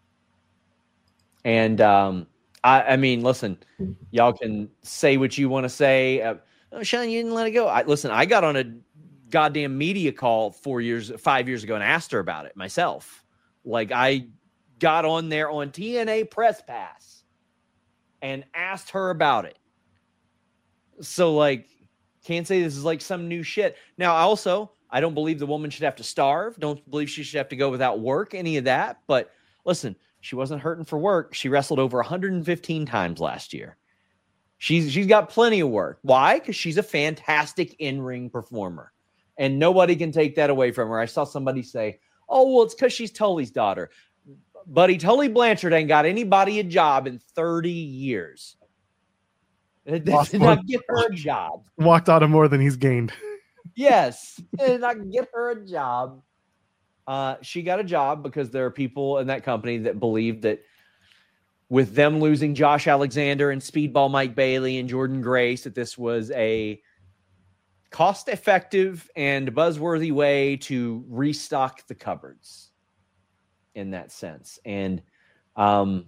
And um, I, I mean, listen, y'all can say what you want to say. Uh, oh, Sean, you didn't let it go. I, listen, I got on a goddamn media call four years, five years ago and asked her about it myself. Like, I got on there on T N A Press Pass and asked her about it. So, like, can't say this is like some new shit. Now, also, I don't believe the woman should have to starve. Don't believe she should have to go without work, any of that. But listen, she wasn't hurting for work. She wrestled over one hundred fifteen times last year. She's she's got plenty of work. Why? Because she's a fantastic in-ring performer. And nobody can take that away from her. I saw somebody say, oh, well, it's because she's Tully's daughter. Buddy, Tully Blanchard ain't got anybody a job in thirty years. It did not get her a job. Walked out of more than he's gained. Yes, and I can get her a job. Uh, she got a job because there are people in that company that believe that with them losing Josh Alexander and Speedball Mike Bailey and Jordan Grace, that this was a cost-effective and buzzworthy way to restock the cupboards in that sense. And um,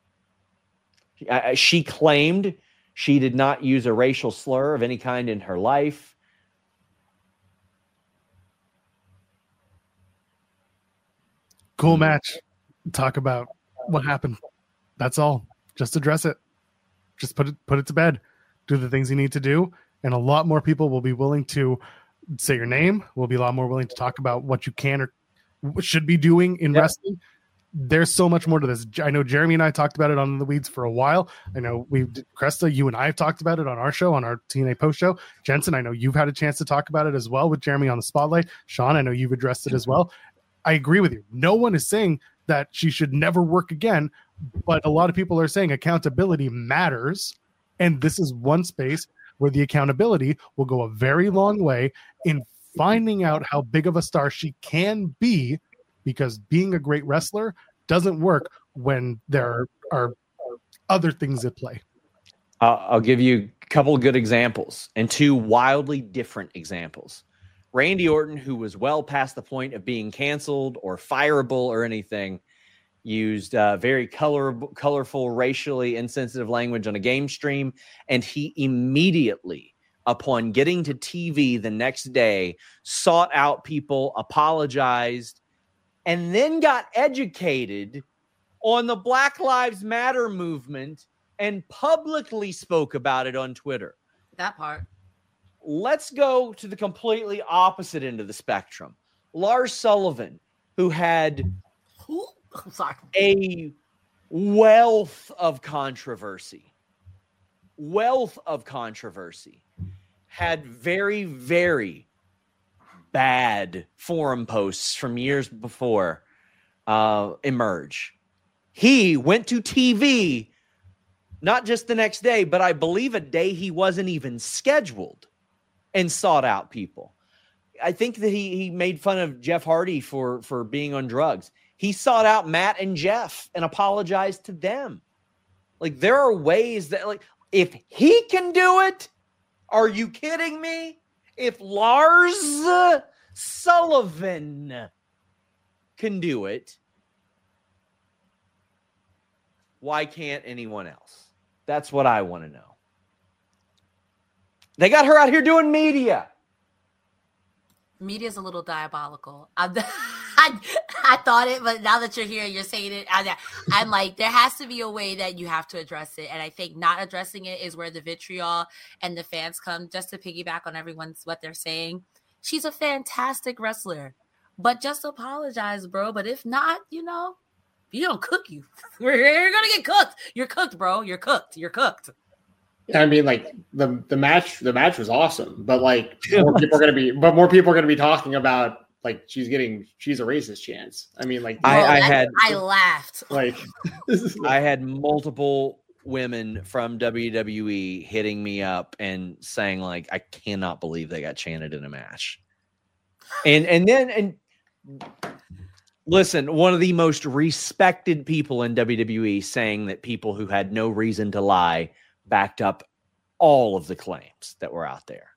I, she claimed she did not use a racial slur of any kind in her life. Cool match. Talk about what happened. That's all. Just address it. Just put it put it to bed. Do the things you need to do, and a lot more people will be willing to say your name. Will be a lot more willing to talk about what you can or should be doing in yep. wrestling. There's so much more to this. I know Jeremy and I talked about it on The Weeds for a while. I know we, Cresta, you and I have talked about it on our show, on our T N A post show. Jensen, I know you've had a chance to talk about it as well with Jeremy on the Spotlight. Sean, I know you've addressed it as well. I agree with you. No one is saying that she should never work again, but a lot of people are saying accountability matters. And this is one space where the accountability will go a very long way in finding out how big of a star she can be, because being a great wrestler doesn't work when there are other things at play. Uh, I'll give you a couple of good examples and two wildly different examples. Randy Orton, who was well past the point of being canceled or fireable or anything, used uh, very color, colorful, racially insensitive language on a game stream, and he immediately, upon getting to T V the next day, sought out people, apologized, and then got educated on the Black Lives Matter movement and publicly spoke about it on Twitter. That part. Let's go to the completely opposite end of the spectrum. Lars Sullivan, who had I'm sorry. a wealth of controversy, wealth of controversy, had very, very bad forum posts from years before uh, emerge. He went to T V, not just the next day, but I believe a day he wasn't even scheduled, and sought out people. I think that he he made fun of Jeff Hardy for, for being on drugs. He sought out Matt and Jeff and apologized to them. Like, there are ways that, like, if he can do it, are you kidding me? If Lars Sullivan can do it, why can't anyone else? That's what I want to know. They got her out here doing media. Media's a little diabolical. I'm, I, I thought it, but now that you're here, you're saying it. I, I'm like, there has to be a way that you have to address it. And I think not addressing it is where the vitriol and the fans come. Just to piggyback on everyone's what they're saying. She's a fantastic wrestler, but just apologize, bro. But if not, you know, you don't cook you. You're going to get cooked. You're cooked, bro. You're cooked. You're cooked. I mean, like the the match, the match was awesome, but like more people are gonna be, but more people are gonna be talking about like she's getting, she's a racist chance. I mean, like I, Bro, I that, had, I laughed. like, I had multiple women from W W E hitting me up and saying like, I cannot believe they got chanted in a match, and and then and. Listen, one of the most respected people in W W E saying that people who had no reason to lie backed up all of the claims that were out there.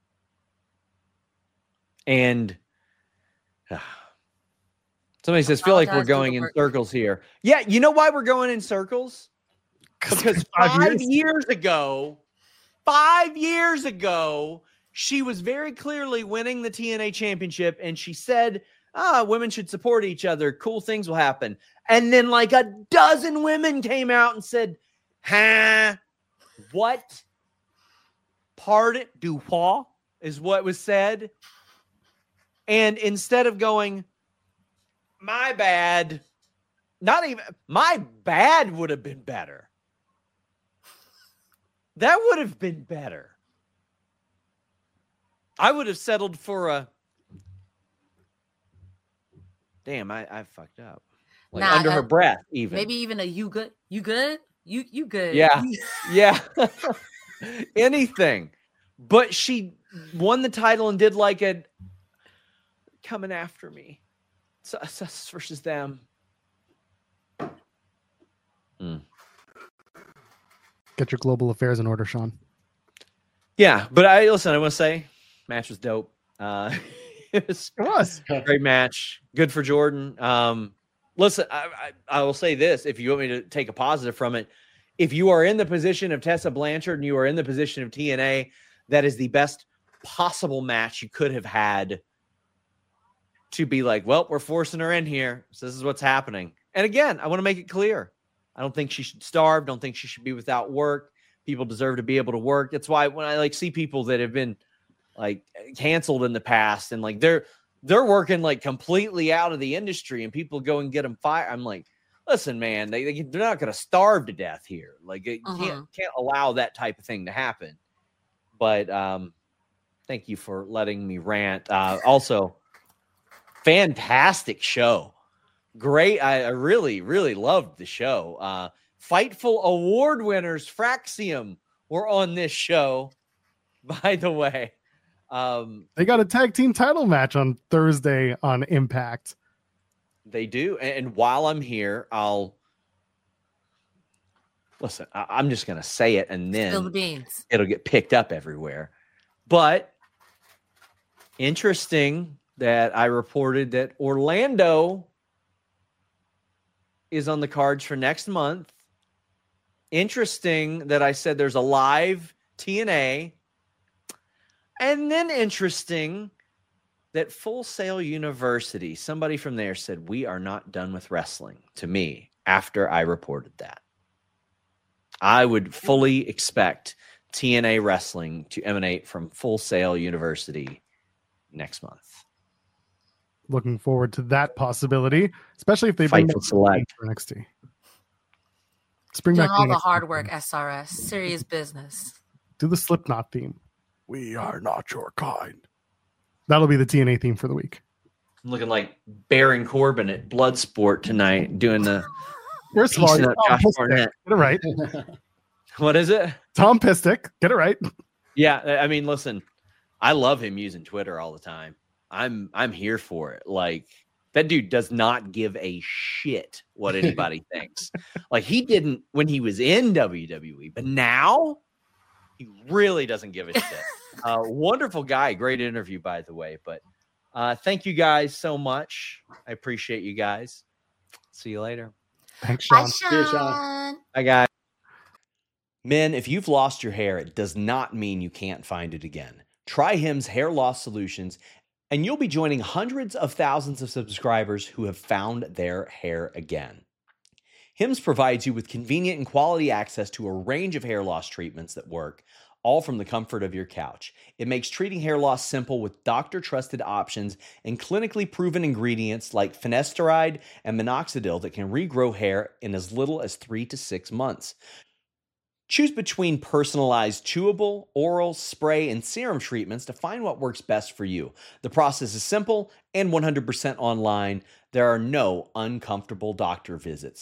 And uh, somebody says, feel like we're going in circles here. Yeah, you know why we're going in circles? Because five, five years. years ago, five years ago, she was very clearly winning the T N A championship, and she said, ah, women should support each other. Cool things will happen. And then like a dozen women came out and said, huh, what? Pardon, du quoi is what was said. And instead of going, my bad, not even, my bad would have been better. That would have been better. I would have settled for a, damn, I, I fucked up. Like nah, under uh, her breath, even. Maybe even a you good? You good? You you good? Yeah. Yeah. Anything. But she won the title and did like a coming after me. It's us versus them. Mm. Get your global affairs in order, Sean. Yeah, but I listen, I want to say match was dope. Uh it was, it was a great match. Good for Jordan. Um listen, I, I I will say this, if you want me to take a positive from it, if you are in the position of Tessa Blanchard and you are in the position of T N A, that is the best possible match you could have had to be like, well, we're forcing her in here. So this is what's happening. And again, I want to make it clear. I don't think she should starve. Don't think she should be without work. People deserve to be able to work. That's why when I like see people that have been like canceled in the past and like they're they're working like completely out of the industry and people go and get them fired. I'm like, listen, man, they, they they're not going to starve to death here. Like you uh-huh. can't can't allow that type of thing to happen. But um, thank you for letting me rant. Uh, also, fantastic show. Great. I, I really, really loved the show. Uh, Fightful award winners, Fraxium, were on this show, by the way. Um, they got a tag team title match on Thursday on Impact. They do. And, and while I'm here, I'll listen, I, I'm just going to say it and then Spill the beans. It'll get picked up everywhere. But interesting that I reported that Orlando is on the cards for next month. Interesting that I said there's a live T N A. And then interesting that Full Sail University, somebody from there said, we are not done with wrestling to me after I reported that. I would fully expect T N A wrestling to emanate from Full Sail University next month. Looking forward to that possibility, especially if they bring Fightful Select for N X T. Let's bring Doing back all the the hard work, S R S. Serious business. Do the Slipknot theme. We are not your kind. That'll be the T N A theme for the week. I'm looking like Baron Corbin at Bloodsport tonight, doing the First of all, Josh Barnett. Get it right. What is it? Tom Pistick. Get it right. Yeah, I mean, listen, I love him using Twitter all the time. I'm I'm here for it. Like, that dude does not give a shit what anybody thinks. Like, he didn't when he was in W W E, but now he really doesn't give a shit. Uh, wonderful guy. Great interview, by the way. But uh, thank you guys so much. I appreciate you guys. See you later. Thanks, Sean. Bye, Sean. Cheers, Sean. Bye, guys. Men, if you've lost your hair, it does not mean you can't find it again. Try Hims Hair Loss Solutions, and you'll be joining hundreds of thousands of subscribers who have found their hair again. Hims provides you with convenient and quality access to a range of hair loss treatments that work, all from the comfort of your couch. It makes treating hair loss simple with doctor-trusted options and clinically proven ingredients like finasteride and minoxidil that can regrow hair in as little as three to six months. Choose between personalized chewable, oral, spray, and serum treatments to find what works best for you. The process is simple and one hundred percent online. There are no uncomfortable doctor visits.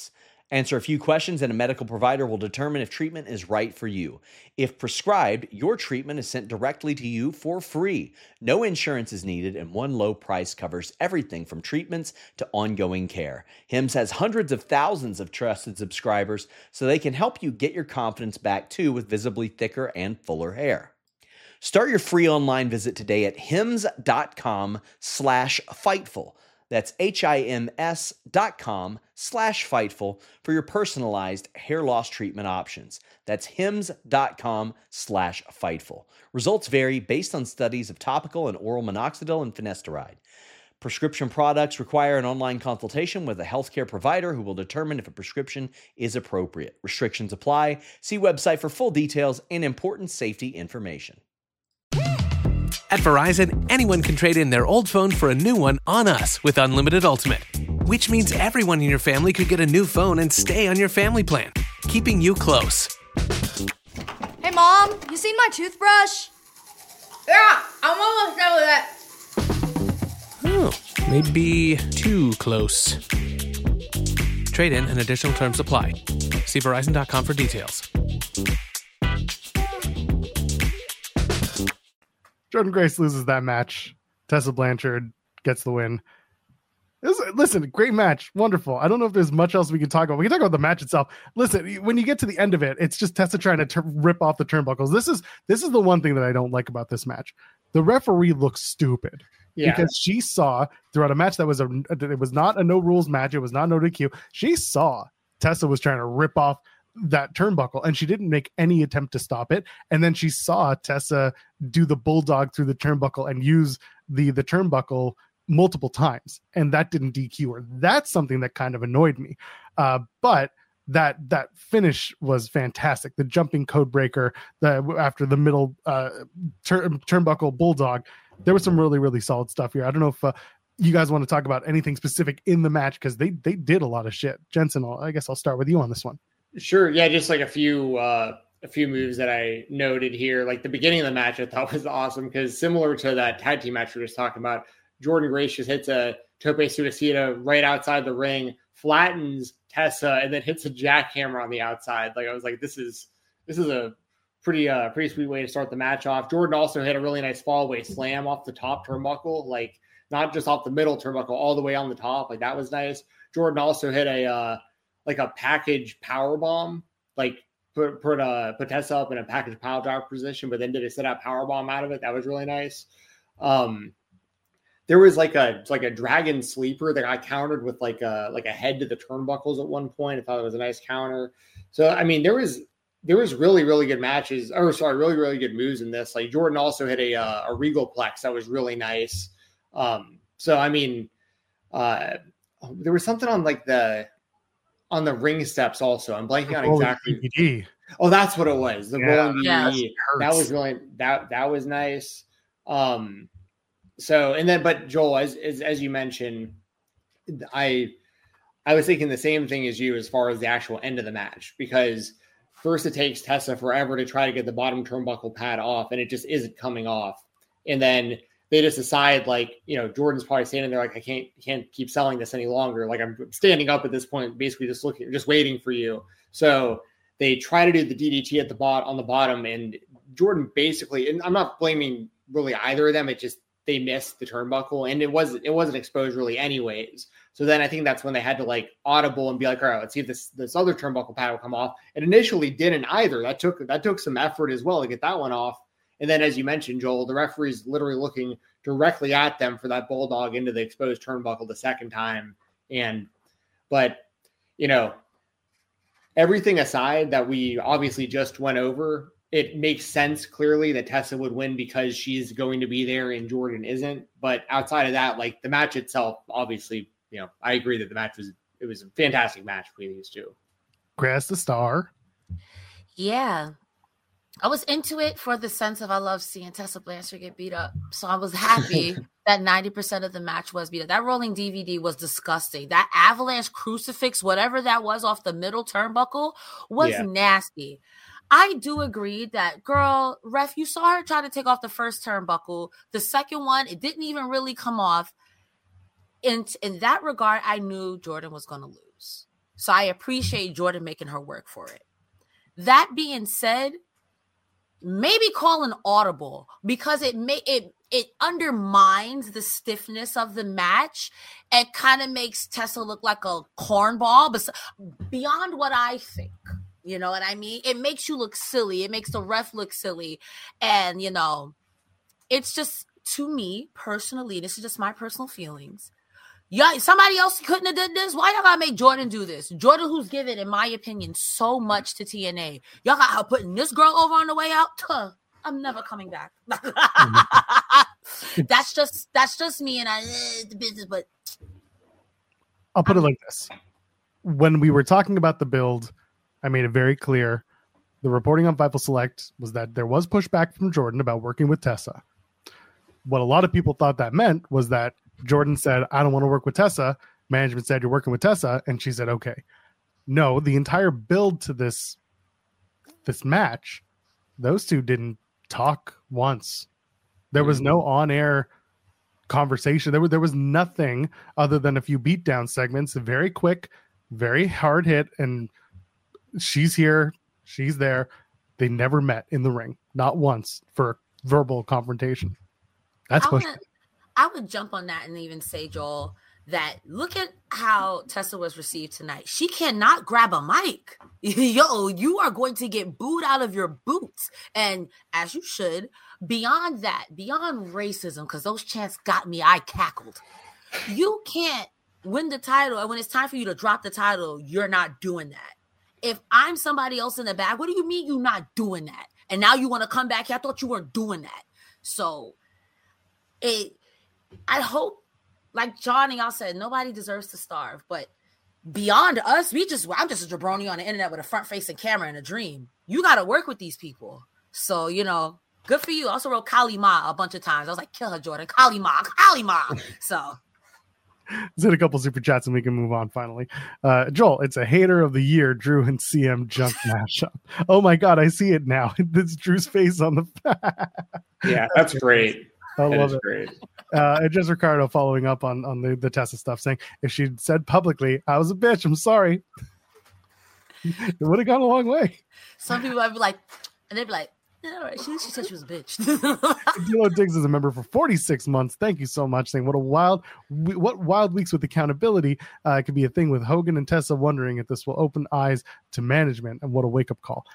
Answer a few questions and a medical provider will determine if treatment is right for you. If prescribed, your treatment is sent directly to you for free. No insurance is needed, and one low price covers everything from treatments to ongoing care. Hims has hundreds of thousands of trusted subscribers, so they can help you get your confidence back too with visibly thicker and fuller hair. Start your free online visit today at hims.com slash Fightful. That's H-I-M-S dot com slash Fightful for your personalized hair loss treatment options. That's hims.com slash Fightful. Results vary based on studies of topical and oral minoxidil and finasteride. Prescription products require an online consultation with a healthcare provider who will determine if a prescription is appropriate. Restrictions apply. See website for full details and important safety information. At Verizon, anyone can trade in their old phone for a new one on us with Unlimited Ultimate, which means everyone in your family could get a new phone and stay on your family plan, keeping you close. Hey, Mom, you seen my toothbrush? Yeah, I'm almost done with it. Oh, maybe too close. Trade in and additional terms apply. See Verizon dot com for details. Jordynne Grace loses that match. Tessa Blanchard gets the win. It was, listen, great match. Wonderful. I don't know if there's much else we can talk about. We can talk about the match itself. Listen, when you get to the end of it, it's just Tessa trying to t- rip off the turnbuckles. This is this is the one thing that I don't like about this match. The referee looks stupid. Yeah. Because she saw throughout a match that was a it was not a no rules match. It was not no D Q. She saw Tessa was trying to rip off that turnbuckle and she didn't make any attempt to stop it. And then she saw Tessa do the bulldog through the turnbuckle and use the the turnbuckle multiple times, and that didn't D Q her. That's something that kind of annoyed me. Uh, but that that finish was fantastic. The jumping code breaker, the after the middle uh, tur- turnbuckle bulldog, there was some really really solid stuff here. I don't know if uh, you guys want to talk about anything specific in the match because they they did a lot of shit. Jensen, I'll, I guess I'll start with you on this one. Sure. Yeah, just like a few uh, a few moves that I noted here. Like the beginning of the match, I thought was awesome because similar to that tag team match we were just talking about, Jordynne Grace just hits a tope suicida right outside the ring, flattens Tessa, and then hits a jackhammer on the outside. Like I was like, this is this is a pretty uh pretty sweet way to start the match off. Jordynne also hit a really nice fallaway slam off the top turnbuckle, like not just off the middle turnbuckle, all the way on the top. Like that was nice. Jordynne also hit a uh, like a package power bomb, like put put uh put Tessa up in a package power drive position, but then did a sit out power bomb out of it. That was really nice. Um, there was like a like a dragon sleeper that got countered with like a like a head to the turnbuckles at one point. I thought it was a nice counter. So I mean, there was there was really really good matches, or sorry, really really good moves in this. Like Jordynne also hit a uh, a regal plex that was really nice. Um, so I mean, uh, there was something on like the. on the ring steps also. I'm blanking on exactly. D V D. Oh, that's what it was. The yeah, rolling yeah, D V D. That was really that that was nice. Um so and then but Joel, as, as as you mentioned, I I was thinking the same thing as you as far as the actual end of the match, because first it takes Tessa forever to try to get the bottom turnbuckle pad off and it just isn't coming off. And then they just decide, like, you know, Jordynne's probably standing there like, I can't can't keep selling this any longer. Like, I'm standing up at this point, basically just looking, just waiting for you. So they try to do the D D T at the bot on the bottom, and Jordynne basically, and I'm not blaming really either of them. It just they missed the turnbuckle, and it wasn't it wasn't exposed really anyways. So then I think that's when they had to like audible and be like, all right, let's see if this this other turnbuckle pad will come off. And initially didn't either. That took that took some effort as well to get that one off. And then, as you mentioned, Joel, the referee's literally looking directly at them for that bulldog into the exposed turnbuckle the second time. And, but, you know, everything aside that we obviously just went over, it makes sense clearly that Tessa would win because she's going to be there and Jordynne isn't. But outside of that, like the match itself, obviously, you know, I agree that the match was, it was a fantastic match between these two. Grass the star. Yeah. I was into it for the sense of I love seeing Tessa Blanchard get beat up. So I was happy that ninety percent of the match was beat up. That rolling D V D was disgusting. That avalanche crucifix, whatever that was off the middle turnbuckle, was yeah. nasty. I do agree that, girl, ref, you saw her try to take off the first turnbuckle. The second one, it didn't even really come off. In, in that regard, I knew Jordynne was going to lose. So I appreciate Jordan making her work for it. That being said, maybe call an audible because it may it it undermines the stiffness of the match and kind of makes Tessa look like a cornball, but beyond what I think. You know what I mean? It makes you look silly. It makes the ref look silly. And, you know, it's just, to me, personally, this is just my personal feelings. Yeah, somebody else couldn't have did this. Why y'all gotta make Jordan do this? Jordan, who's given, in my opinion, so much to T N A. Y'all got her putting this girl over on the way out. Tuh, I'm never coming back. that's just that's just me, and I uh, the business. But I'll put it like this: when we were talking about the build, I made it very clear. The reporting on Fightful Select was that there was pushback from Jordan about working with Tessa. What a lot of people thought that meant was that Jordan said, I don't want to work with Tessa. Management said, you're working with Tessa. And she said, okay. No, the entire build to this, this match, those two didn't talk once. There was no on-air conversation. There was, there was nothing other than a few beatdown segments, very quick, very hard hit. And she's here, she's there. They never met in the ring, not once, for verbal confrontation. That's pushing. I would jump on that and even say, Joel, that look at how Tessa was received tonight. She cannot grab a mic. Yo, you are going to get booed out of your boots. And as you should, beyond that, beyond racism, because those chants got me, I cackled. You can't win the title. And when it's time for you to drop the title, you're not doing that. If I'm somebody else in the back, what do you mean you're not doing that? And now you want to come back here? I thought you weren't doing that. So it... I hope, like John and y'all said, nobody deserves to starve. But beyond us, we just I'm just a jabroni on the internet with a front-facing camera and a dream. You got to work with these people. So, you know, good for you. I also wrote Kali Ma a bunch of times. I was like, kill her, Jordan. Kali Ma, Kali Ma. So. Let's hit a couple super chats and we can move on finally. Uh, Joel, it's a hater of the year, Drew and C M junk mashup. Oh my God, I see it now. It's Drew's face on the. Yeah, that's great. I that love it. Great. Uh, and just Ricardo following up on, on the, the Tessa stuff, saying, if she'd said publicly, I was a bitch, I'm sorry, it would have gone a long way. Some people would be like, and they'd be like, yeah, all right, she, she said she was a bitch. Dilo Diggs is a member for forty-six months. Thank you so much. Saying, what a wild, what wild weeks with accountability. Uh, it could be a thing with Hogan and Tessa wondering if this will open eyes to management, and what a wake-up call.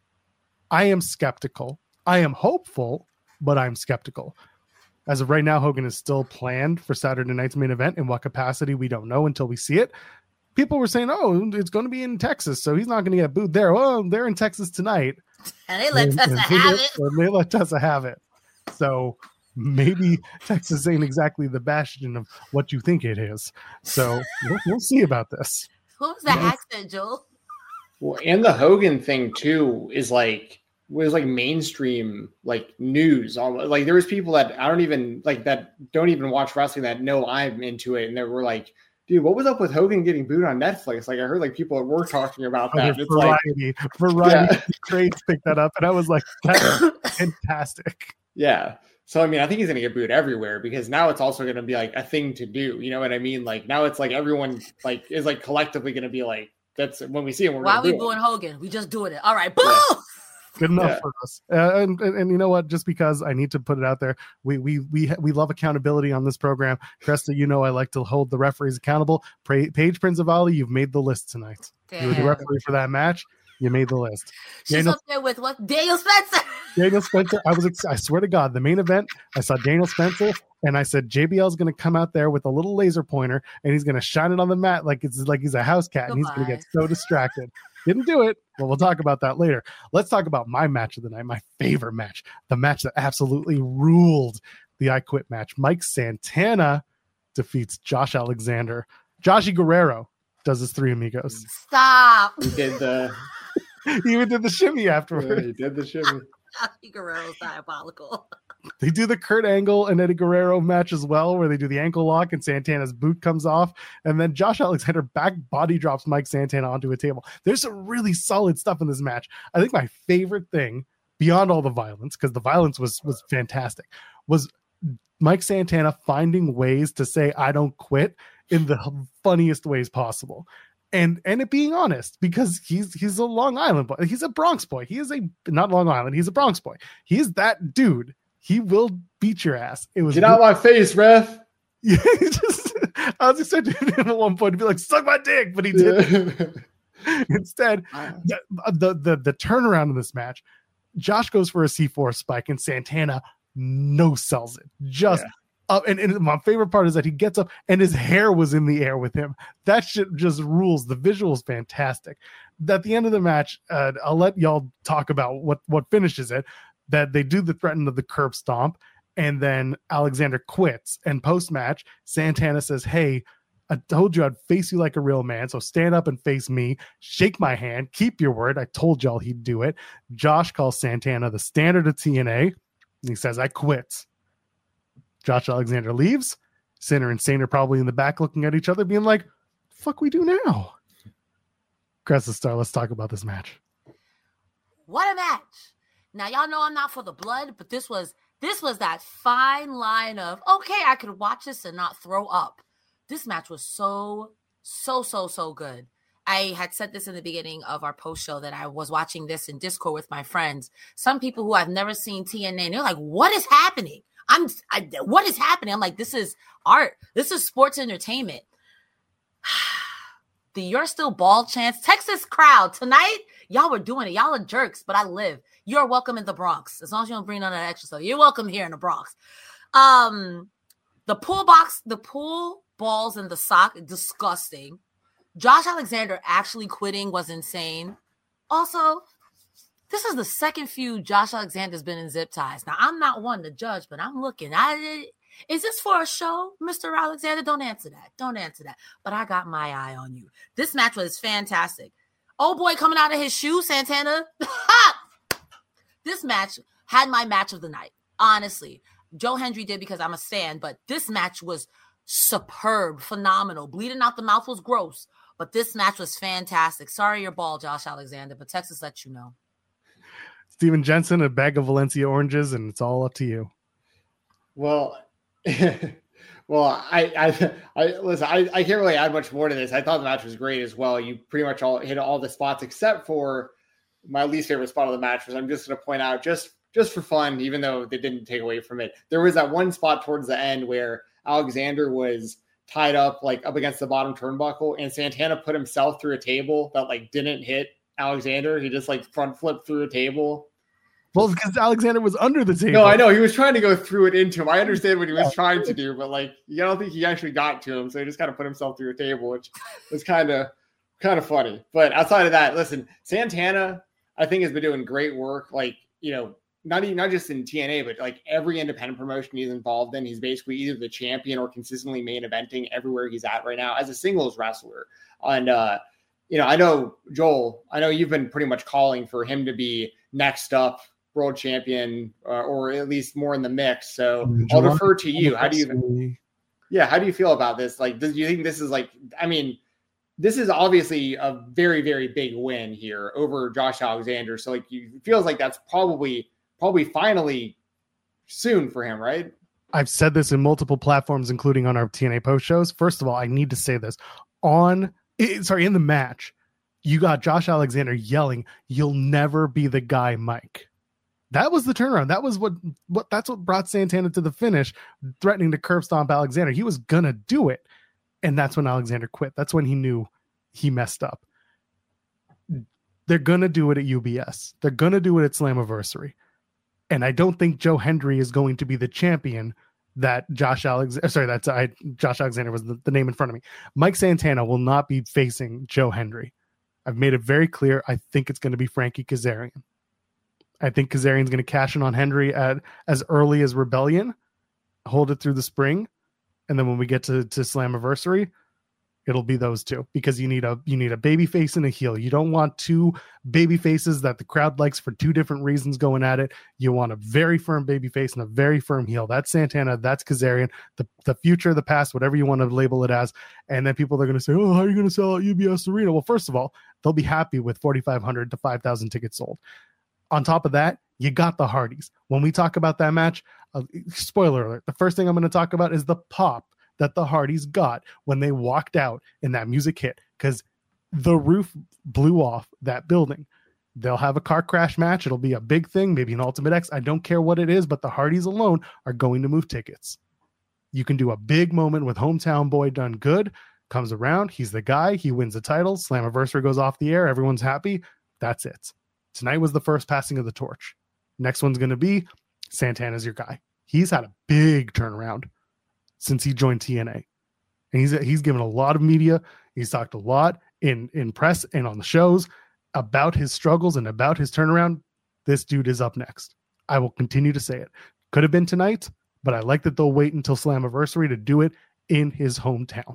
I am skeptical. I am hopeful, but I'm skeptical. As of right now, Hogan is still planned for Saturday night's main event. In what capacity, we don't know until we see it. People were saying, oh, it's going to be in Texas, so he's not going to get booed there. Well, they're in Texas tonight. And they let and, Tessa and have they, it. And they let Tessa have it. So maybe Texas ain't exactly the bastion of what you think it is. So we'll, we'll see about this. What was that yeah. accent, Joel? Well, and the Hogan thing, too, is like, was like mainstream like news. Almost. Like there was people that I don't even like that don't even watch wrestling that know I'm into it, and they were like, "Dude, what was up with Hogan getting booed on Netflix?" Like I heard like people at work talking about that. Oh, it's variety, like variety yeah. crates picked that up, and I was like, "That's fantastic." Yeah. So I mean, I think he's gonna get booed everywhere because now it's also gonna be like a thing to do. You know what I mean? Like now it's like everyone like is like collectively gonna be like, "That's when we see him." We're Why are we boo booing him. Hogan? We just doing it. All right, boo. Yeah. Good enough yeah. for us. Uh, and, and and you know what? Just because I need to put it out there, we we we we love accountability on this program. Cresta, you know I like to hold the referees accountable. Pra- Paige Prinzavali, you've made the list tonight. Damn. You were the referee for that match. You made the list. She's Daniel, up there with what? Daniel Spencer. Daniel Spencer. I was. I swear to God, the main event. I saw Daniel Spencer, and I said J B L is going to come out there with a little laser pointer, and he's going to shine it on the mat like it's like he's a house cat, and he's going to get so distracted. Didn't do it, but we'll talk about that later. Let's talk about my match of the night, my favorite match, the match that absolutely ruled the I Quit match. Mike Santana defeats Josh Alexander. Joshy Guerrero does his Three Amigos. Stop. He did the. He even did the shimmy afterward. Yeah, he did the shimmy. Joshy Guerrero's diabolical. They do the Kurt Angle and Eddie Guerrero match as well, where they do the ankle lock and Santana's boot comes off. And then Josh Alexander back body drops Mike Santana onto a table. There's some really solid stuff in this match. I think my favorite thing, beyond all the violence, because the violence was, was fantastic, was Mike Santana finding ways to say, I don't quit in the funniest ways possible. And and it being honest, because he's he's a Long Island boy. He's a Bronx boy. He is a not Long Island. He's a Bronx boy. He is that dude. He will beat your ass. It was get out of my face, ref. Yeah, just, I was expecting him at one point to be like, "Suck my dick," but he didn't. Instead, the, the the the turnaround in this match, Josh goes for a C four spike, and Santana no sells it. Just. Yeah. Uh, and, and my favorite part is that he gets up and his hair was in the air with him. That shit just rules. The visual is fantastic. At the end of the match, uh, I'll let y'all talk about what, what finishes it. That they do the threaten of the curb stomp, and then Alexander quits. And post-match, Santana says, "Hey, I told you I'd face you like a real man, so stand up and face me. Shake my hand. Keep your word. I told y'all he'd do it." Josh calls Santana the standard of T N A, and he says, "I quit." Josh Alexander leaves. Sinner and Sane are probably in the back looking at each other, being like, fuck we do now? Cressa Star, let's talk about this match. What a match. Now, y'all know I'm not for the blood, but this was this was that fine line of, okay, I could watch this and not throw up. This match was so, so, so, so good. I had said this in the beginning of our post show that I was watching this in Discord with my friends. Some people who have never seen T N A, and they're like, what is happening? I'm, I, what is happening? I'm like, this is art. This is sports entertainment. The You're Still Bald chants. Texas crowd tonight, y'all were doing it. Y'all are jerks, but I live. You're welcome in the Bronx. As long as you don't bring none of that extra stuff, you're welcome here in the Bronx. Um, the pool box, the pool balls and the sock, disgusting. Josh Alexander actually quitting was insane. Also, this is the second feud Josh Alexander's been in zip ties. Now, I'm not one to judge, but I'm looking at it. Is this for a show, Mister Alexander? Don't answer that. Don't answer that. But I got my eye on you. This match was fantastic. Old boy coming out of his shoe, Santana. This match had my match of the night. Honestly, Joe Hendry did because I'm a stan, but this match was superb, phenomenal. Bleeding out the mouth was gross, but this match was fantastic. Sorry you're bald, Josh Alexander, but Texas let you know. Steven Jensen, a bag of Valencia oranges, and it's all up to you. Well, well, I, I, I listen. I, I can't really add much more to this. I thought the match was great as well. You pretty much all hit all the spots except for my least favorite spot of the match, which I'm just going to point out just just for fun, even though they didn't take away from it. There was that one spot towards the end where Alexander was tied up like up against the bottom turnbuckle, and Santana put himself through a table that like didn't hit Alexander. He just like front flipped through a table. Well, because Alexander was under the table. No, I know he was trying to go through it into him. I understand what he was trying to do, but like, I don't think he actually got to him. So he just kind of put himself through a table, which was kind of, kind of funny. But outside of that, listen, Santana, I think has been doing great work. Like, you know, not even, not just in T N A, but like every independent promotion he's involved in, he's basically either the champion or consistently main eventing everywhere he's at right now as a singles wrestler. And, uh, you know, I know Joel, I know you've been pretty much calling for him to be next up world champion, uh, or at least more in the mix. So I'll defer to you. How do you, yeah, how do you feel about this? Like, do you think this is like, I mean, this is obviously a very, very big win here over Josh Alexander. So like, you it feels like that's probably, probably finally soon for him, right? I've said this in multiple platforms, including on our T N A post shows. First of all, I need to say this on, sorry, in the match, you got Josh Alexander yelling, "You'll never be the guy, Mike." That was the turnaround. That was what, what that's what brought Santana to the finish, threatening to curb stomp Alexander. He was gonna do it. And that's when Alexander quit. That's when he knew he messed up. They're gonna do it at U B S. They're gonna do it at Slammiversary. And I don't think Joe Hendry is going to be the champion that Josh Alexander, sorry, that's I Josh Alexander was the, the name in front of me. Mike Santana will not be facing Joe Hendry. I've made it very clear. I think it's going to be Frankie Kazarian. I think Kazarian's going to cash in on Hendry at as early as Rebellion, hold it through the spring, and then when we get to, to Slammiversary, it'll be those two, because you need a you need a baby face and a heel. You don't want two baby faces that the crowd likes for two different reasons going at it. You want a very firm baby face and a very firm heel. That's Santana. That's Kazarian. The the future, the past, whatever you want to label it as. And then people are going to say, "Oh, how are you going to sell out U B S Arena?" Well, first of all, they'll be happy with forty-five hundred to five thousand tickets sold. On top of that, you got the Hardys. When we talk about that match, uh, spoiler alert, the first thing I'm going to talk about is the pop that the Hardys got when they walked out and that music hit. Because the roof blew off that building. They'll have a car crash match. It'll be a big thing, maybe an Ultimate X. I don't care what it is, but the Hardys alone are going to move tickets. You can do a big moment with Hometown Boy done good. Comes around, he's the guy, he wins the title, Slammiversary goes off the air, everyone's happy. That's it. Tonight was the first passing of the torch. Next one's going to be Santana's your guy. He's had a big turnaround since he joined T N A. And he's he's given a lot of media. He's talked a lot in, in press and on the shows about his struggles and about his turnaround. This dude is up next. I will continue to say it. Could have been tonight, but I like that they'll wait until Slammiversary to do it in his hometown.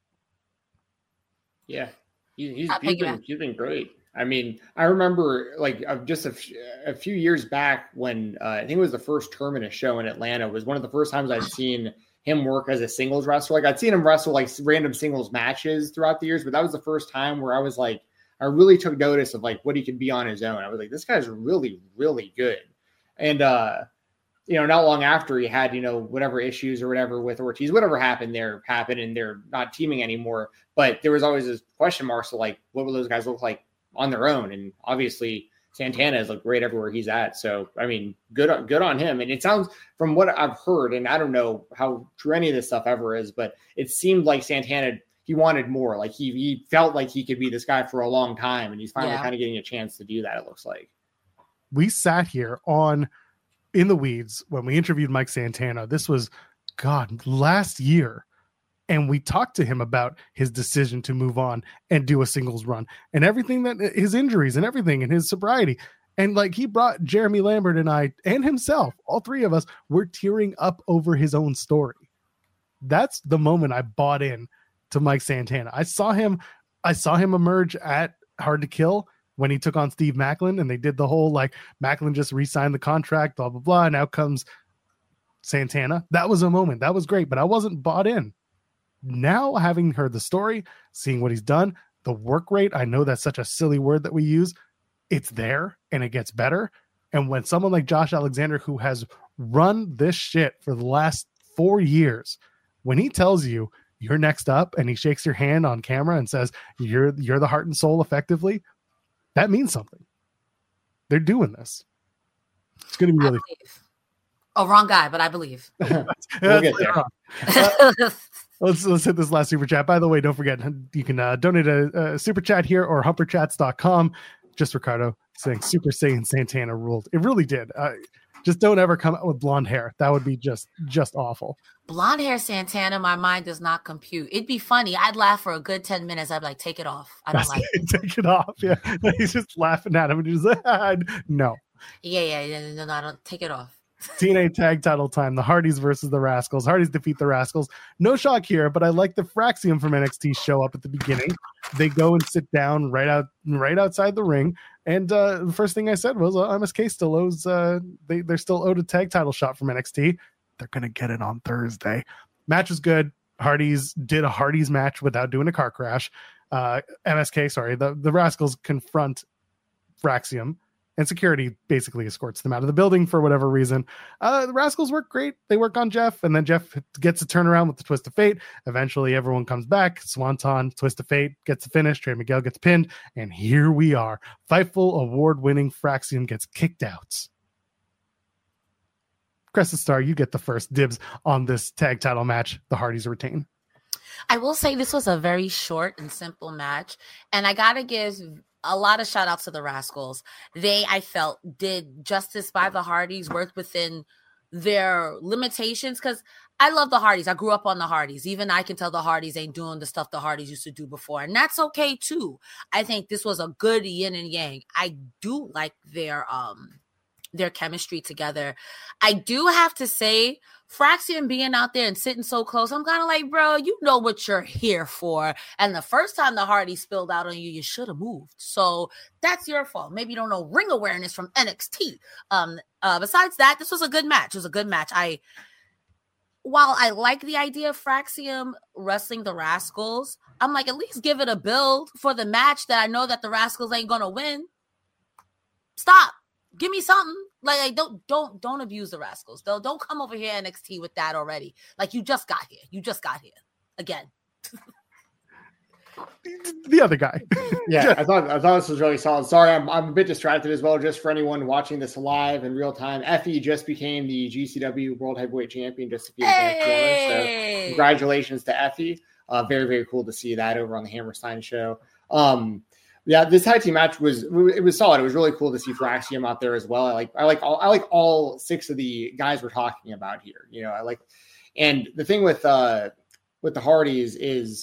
Yeah, he, he's, he's, been, he's been great. I mean, I remember like uh, just a, f- a few years back when uh, I think it was the first Terminus show in Atlanta was one of the first times I'd seen him work as a singles wrestler. Like I'd seen him wrestle like random singles matches throughout the years, but that was the first time where I was like, I really took notice of like what he could be on his own. I was like, this guy's really, really good. And, uh, you know, not long after he had, you know, whatever issues or whatever with Ortiz, whatever happened there happened and they're not teaming anymore. But there was always this question mark. So like, what will those guys look like on their own? And obviously Santana has looked great everywhere he's at. So, I mean, good, good on him. And it sounds from what I've heard, and I don't know how true any of this stuff ever is, but it seemed like Santana, he wanted more. Like he, he felt like he could be this guy for a long time. And he's finally yeah. kind of getting a chance to do that. It looks like. We sat here on In the Weeds when we interviewed Mike Santana. This was, God, last year. And we talked to him about his decision to move on and do a singles run and everything that his injuries and everything and his sobriety. And like he brought Jeremy Lambert and I and himself, all three of us were tearing up over his own story. That's the moment I bought in to Mike Santana. I saw him, I saw him emerge at Hard to Kill when he took on Steve Macklin and they did the whole, like Macklin just re-signed the contract, blah, blah, blah. And out comes Santana. That was a moment. That was great, but I wasn't bought in. Now, having heard the story, seeing what he's done, the work rate, I know that's such a silly word that we use. It's there and it gets better. And when someone like Josh Alexander, who has run this shit for the last four years, when he tells you you're next up and he shakes your hand on camera and says, you're, you're the heart and soul effectively, that means something. They're doing this. It's going to be really fun. Oh, wrong guy, but I believe. We'll get there. Uh, let's let's hit this last super chat. By the way, don't forget you can uh, donate a, a super chat here or humper chats dot com. Just Ricardo saying Super Saiyan Santana ruled. It really did. Uh, just don't ever come out with blonde hair. That would be just just awful. Blonde hair Santana, my mind does not compute. It'd be funny. I'd laugh for a good ten minutes. I'd be like, take it off. I don't like it. Take it off. Yeah. He's just laughing at him and he's like, ah, no. Yeah, yeah, yeah. No, no, I don't take it off. T N A tag title time. The Hardys versus the Rascals. Hardys defeat the Rascals. No shock here, but I like the Fraxium from N X T show up at the beginning. They go and sit down right out, right outside the ring. And uh, the first thing I said was, uh, M S K still owes. Uh, they they're still owed a tag title shot from N X T. They're gonna get it on Thursday. Match was good. Hardys did a Hardys match without doing a car crash. Uh, M S K, sorry, the the Rascals confront Fraxium. And security basically escorts them out of the building for whatever reason. Uh, the Rascals work great. They work on Jeff, and then Jeff gets a turnaround with the twist of fate. Eventually, everyone comes back. Swanton, twist of fate, gets the finish. Trey Miguel gets pinned. And here we are. Fightful award-winning Fraxium gets kicked out. Crescent Star, you get the first dibs on this tag title match. The Hardys retain. I will say this was a very short and simple match. And I got to give a lot of shout outs to the Rascals. They, I felt, did justice by the Hardys, worked within their limitations, because I love the Hardys. I grew up on the Hardys. Even I can tell the Hardys ain't doing the stuff the Hardys used to do before. And that's okay too. I think this was a good yin and yang. I do like their um their chemistry together. I do have to say, Fraxium being out there and sitting so close, I'm kind of like, bro, you know what you're here for. And the first time the Hardys spilled out on you, you should have moved. So that's your fault. Maybe you don't know ring awareness from N X T. Um, uh, besides that, this was a good match. It was a good match. I, while I like the idea of Fraxium wrestling the Rascals, I'm like, at least give it a build for the match that I know that the Rascals ain't going to win. Stop. Give me something. Like, like don't don't don't abuse the Rascals. Don't don't come over here N X T with that already. Like, you just got here. You just got here again. the other guy. Yeah, I thought I thought this was really solid. Sorry, I'm I'm a bit distracted as well. Just for anyone watching this live in real time, Effie just became the G C W World Heavyweight Champion just a few days ago. So congratulations to Effie. Uh, very very cool to see that over on the Hammerstein show. Um, yeah, this tag team match was it was solid. It was really cool to see Thraxium out there as well. I like I like all I like all six of the guys we're talking about here. You know, I like, and the thing with uh with the Hardys is,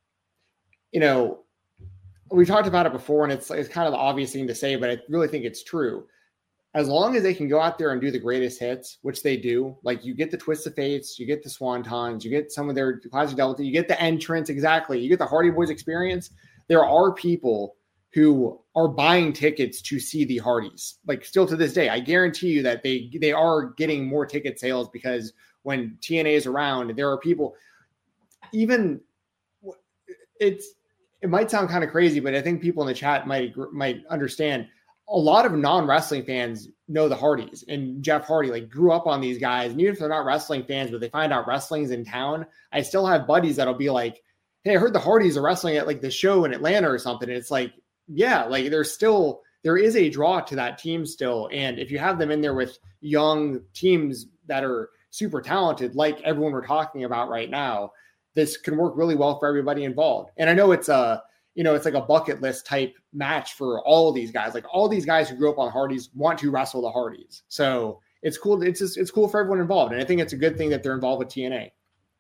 you know, we talked about it before, and it's it's kind of the obvious thing to say, but I really think it's true. As long as they can go out there and do the greatest hits, which they do, like you get the Twist of Fates, you get the Swantons, you get some of their Classic Delta, you get the entrance, exactly. You get the Hardy Boys experience. There are people who are buying tickets to see the Hardys. Like still to this day, I guarantee you that they they are getting more ticket sales because when T N A is around, there are people, even it's, it might sound kind of crazy, but I think people in the chat might might understand. A lot of non-wrestling fans know the Hardys and Jeff Hardy, like grew up on these guys. And even if they're not wrestling fans, but they find out wrestling's in town, I still have buddies that'll be like, hey, I heard the Hardys are wrestling at like the show in Atlanta or something. And it's like, yeah, like there's still, there is a draw to that team still. And if you have them in there with young teams that are super talented, like everyone we're talking about right now, this can work really well for everybody involved. And I know it's a, you know, it's like a bucket list type match for all of these guys. Like all these guys who grew up on Hardys want to wrestle the Hardys. So it's cool. It's just, it's cool for everyone involved. And I think it's a good thing that they're involved with T N A.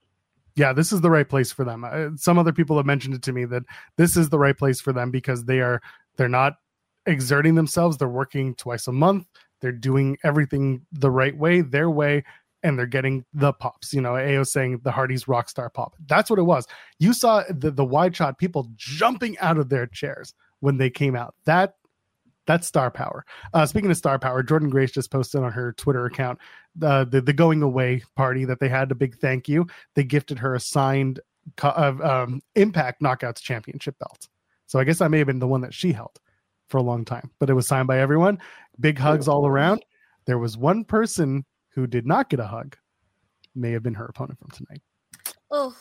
Yeah, this is the right place for them. Uh, some other people have mentioned it to me that this is the right place for them because they are, they're not exerting themselves. They're working twice a month. They're doing everything the right way, their way, and they're getting the pops. You know, A O saying the Hardys rock star pop. That's what it was. You saw the, the wide shot, people jumping out of their chairs when they came out. That That's star power. Uh, speaking of star power, Jordan Grace just posted on her Twitter account uh, the the going away party that they had. A big thank you. They gifted her a signed uh, um, Impact Knockouts Championship belt. So I guess that may have been the one that she held for a long time, but it was signed by everyone. Big hugs all around. There was one person who did not get a hug. May have been her opponent from tonight. Oh,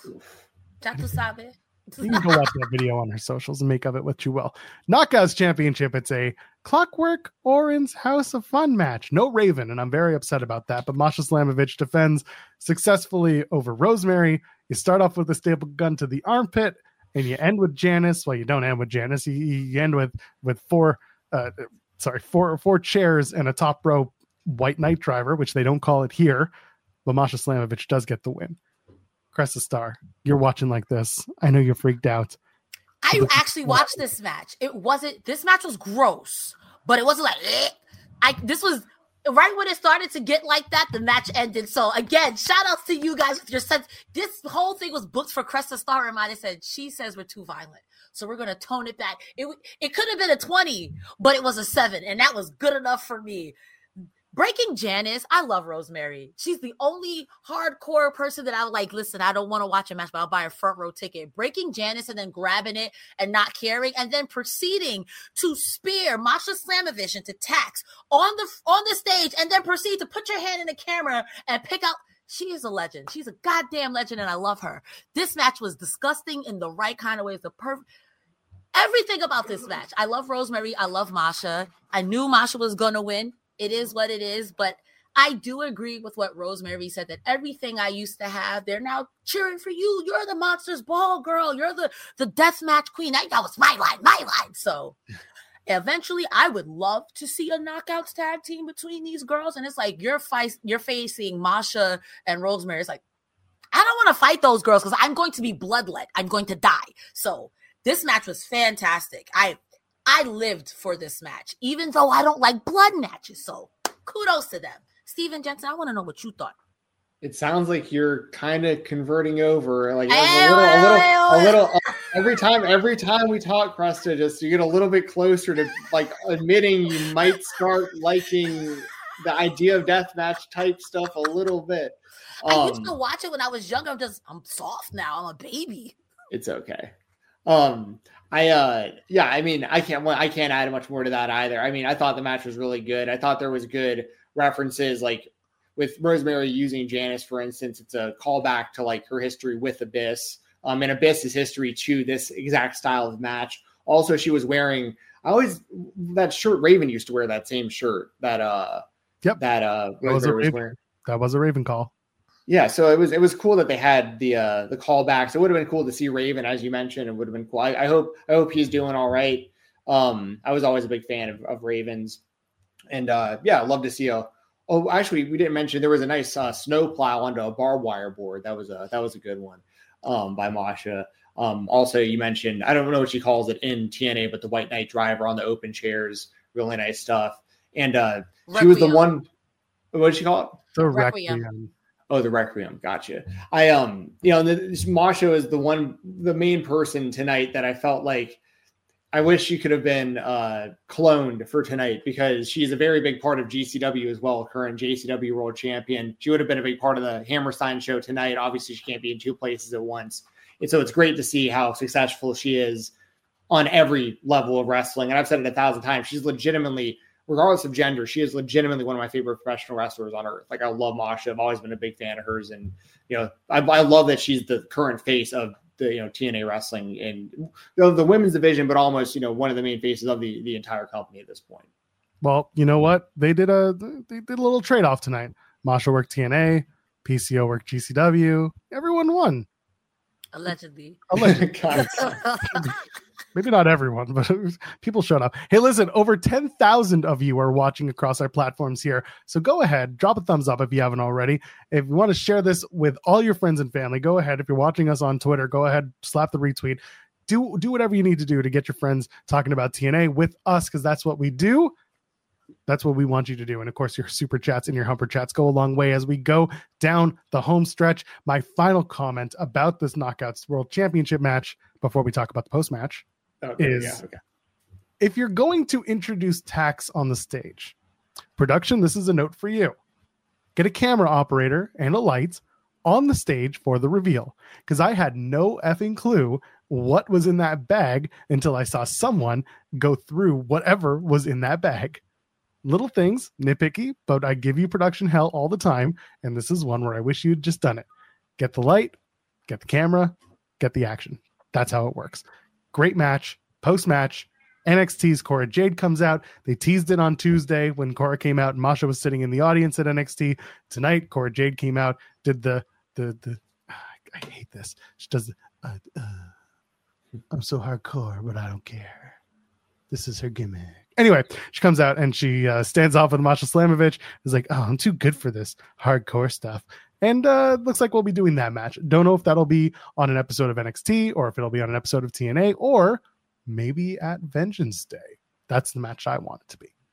já tu sabe. You can go watch that video on her socials and make of it what you will. Knockouts Championship. It's a Clockwork Orange House of Fun match. No Raven, and I'm very upset about that. But Masha Slamovich defends successfully over Rosemary. You start off with a staple gun to the armpit, and you end with Janice. Well, you don't end with Janice. You, you end with with four, uh, sorry, four four chairs and a top row White Knight Driver, which they don't call it here. But Masha Slamovich does get the win. Cresta Star, you're watching like this. I know you're freaked out. I actually watched this match. It wasn't, this match was gross, but it wasn't like, eh. I, this was right when it started to get like that, the match ended. So again, shout outs to you guys with your sense. This whole thing was booked for Cresta Star, and I said, she says we're too violent. So we're going to tone it back. It, it could have been a twenty, but it was a seven, and that was good enough for me. Breaking Janice, I love Rosemary. She's the only hardcore person that I would like, listen, I don't want to watch a match, but I'll buy a front row ticket. Breaking Janice and then grabbing it and not caring, and then proceeding to spear Masha Slamovich into tacks on the on the stage, and then proceed to put your hand in the camera and pick out. She is a legend. She's a goddamn legend, and I love her. This match was disgusting in the right kind of ways. The perfect. Everything about this match. I love Rosemary. I love Masha. I knew Masha was going to win. It is what it is, but I do agree with what Rosemary said, that everything I used to have, they're now cheering for you. You're the Monsters Ball girl. You're the, the deathmatch queen. That, that was my line, my line. So eventually I would love to see a knockouts tag team between these girls. And it's like, you're, fi- you're facing Masha and Rosemary. It's like, I don't want to fight those girls because I'm going to be bloodlet. I'm going to die. So this match was fantastic. I I lived for this match, even though I don't like blood matches. So kudos to them. Steven Jensen, I want to know what you thought. It sounds like you're kind of converting over, like a little, a little, a little. Uh, every time, every time we talk, Cresta, just you get a little bit closer to like admitting you might start liking the idea of deathmatch type stuff a little bit. Um, I used to watch it when I was younger. I'm just, I'm soft now. I'm a baby. It's okay. Um, I, uh, yeah, I mean, I can't, I can't add much more to that either. I mean, I thought the match was really good. I thought there was good references, like with Rosemary using Janice, for instance. It's a callback to like her history with Abyss. um, in Abyss's history to this exact style of match. Also, she was wearing, I always, that shirt Raven used to wear, that same shirt that, uh, yep. that, uh, that was, was, a Raven, wearing. That was a Raven call. Yeah. So it was, it was cool that they had the, uh, the callbacks. It would have been cool to see Raven, as you mentioned. It would have been cool. I, I hope, I hope he's doing all right. Um, I was always a big fan of, of Ravens, and, uh, yeah, I'd love to see a, oh, actually we didn't mention there was a nice, uh, snow plow onto a barbed wire board. That was a, that was a good one, um, by Masha. Um, also, you mentioned, I don't know what she calls it in T N A, but the White Knight driver on the open chairs, really nice stuff. And uh, she was the one, what did she call it? The Requiem. Requiem. Oh, the Requiem. Gotcha. I, um, you know, this Masha is the one, the main person tonight that I felt like I wish she could have been uh, cloned for tonight, because she's a very big part of G C W as well, current J C W world champion. She would have been a big part of the Hammerstein show tonight. Obviously, she can't be in two places at once. And so it's great to see how successful she is on every level of wrestling. And I've said it a thousand times. She's legitimately, regardless of gender, she is legitimately one of my favorite professional wrestlers on earth. Like, I love Masha. I've always been a big fan of hers. And, you know, I, I love that she's the current face of the, you know, T N A wrestling and, you know, the women's division, but almost, you know, one of the main faces of the, the entire company at this point. Well, you know what? They did a, they did a little trade-off tonight. Masha worked T N A, P C O worked G C W. Everyone won. Allegedly. Allegedly. Maybe not everyone, but people showed up. Hey, listen, over ten thousand of you are watching across our platforms here. So go ahead, drop a thumbs up if you haven't already. If you want to share this with all your friends and family, go ahead. If you're watching us on Twitter, go ahead, slap the retweet. Do, do whatever you need to do to get your friends talking about T N A with us, because that's what we do. That's what we want you to do. And of course, your super chats and your humper chats go a long way as we go down the home stretch. My final comment about this Knockouts World Championship match before we talk about the post match okay, is yeah, okay. If you're going to introduce Tax on the stage, production, this is a note for you. Get a camera operator and a light on the stage for the reveal, because I had no effing clue what was in that bag until I saw someone go through whatever was in that bag. Little things, nitpicky, but I give you production hell all the time, and this is one where I wish you'd just done it. Get the light, get the camera, get the action. That's how it works. Great match, post-match, N X T's Cora Jade comes out. They teased it on Tuesday when Cora came out and Masha was sitting in the audience at N X T. Tonight, Cora Jade came out, did the, the, the, I hate this. She does the, uh, uh, I'm so hardcore, but I don't care. This is her gimmick. Anyway, she comes out and she uh, stands off with Masha Slamovich. Is like, oh, I'm too good for this hardcore stuff. And uh, looks like we'll be doing that match. Don't know if that'll be on an episode of N X T or if it'll be on an episode of T N A or maybe at Vengeance Day. That's the match I want it to be.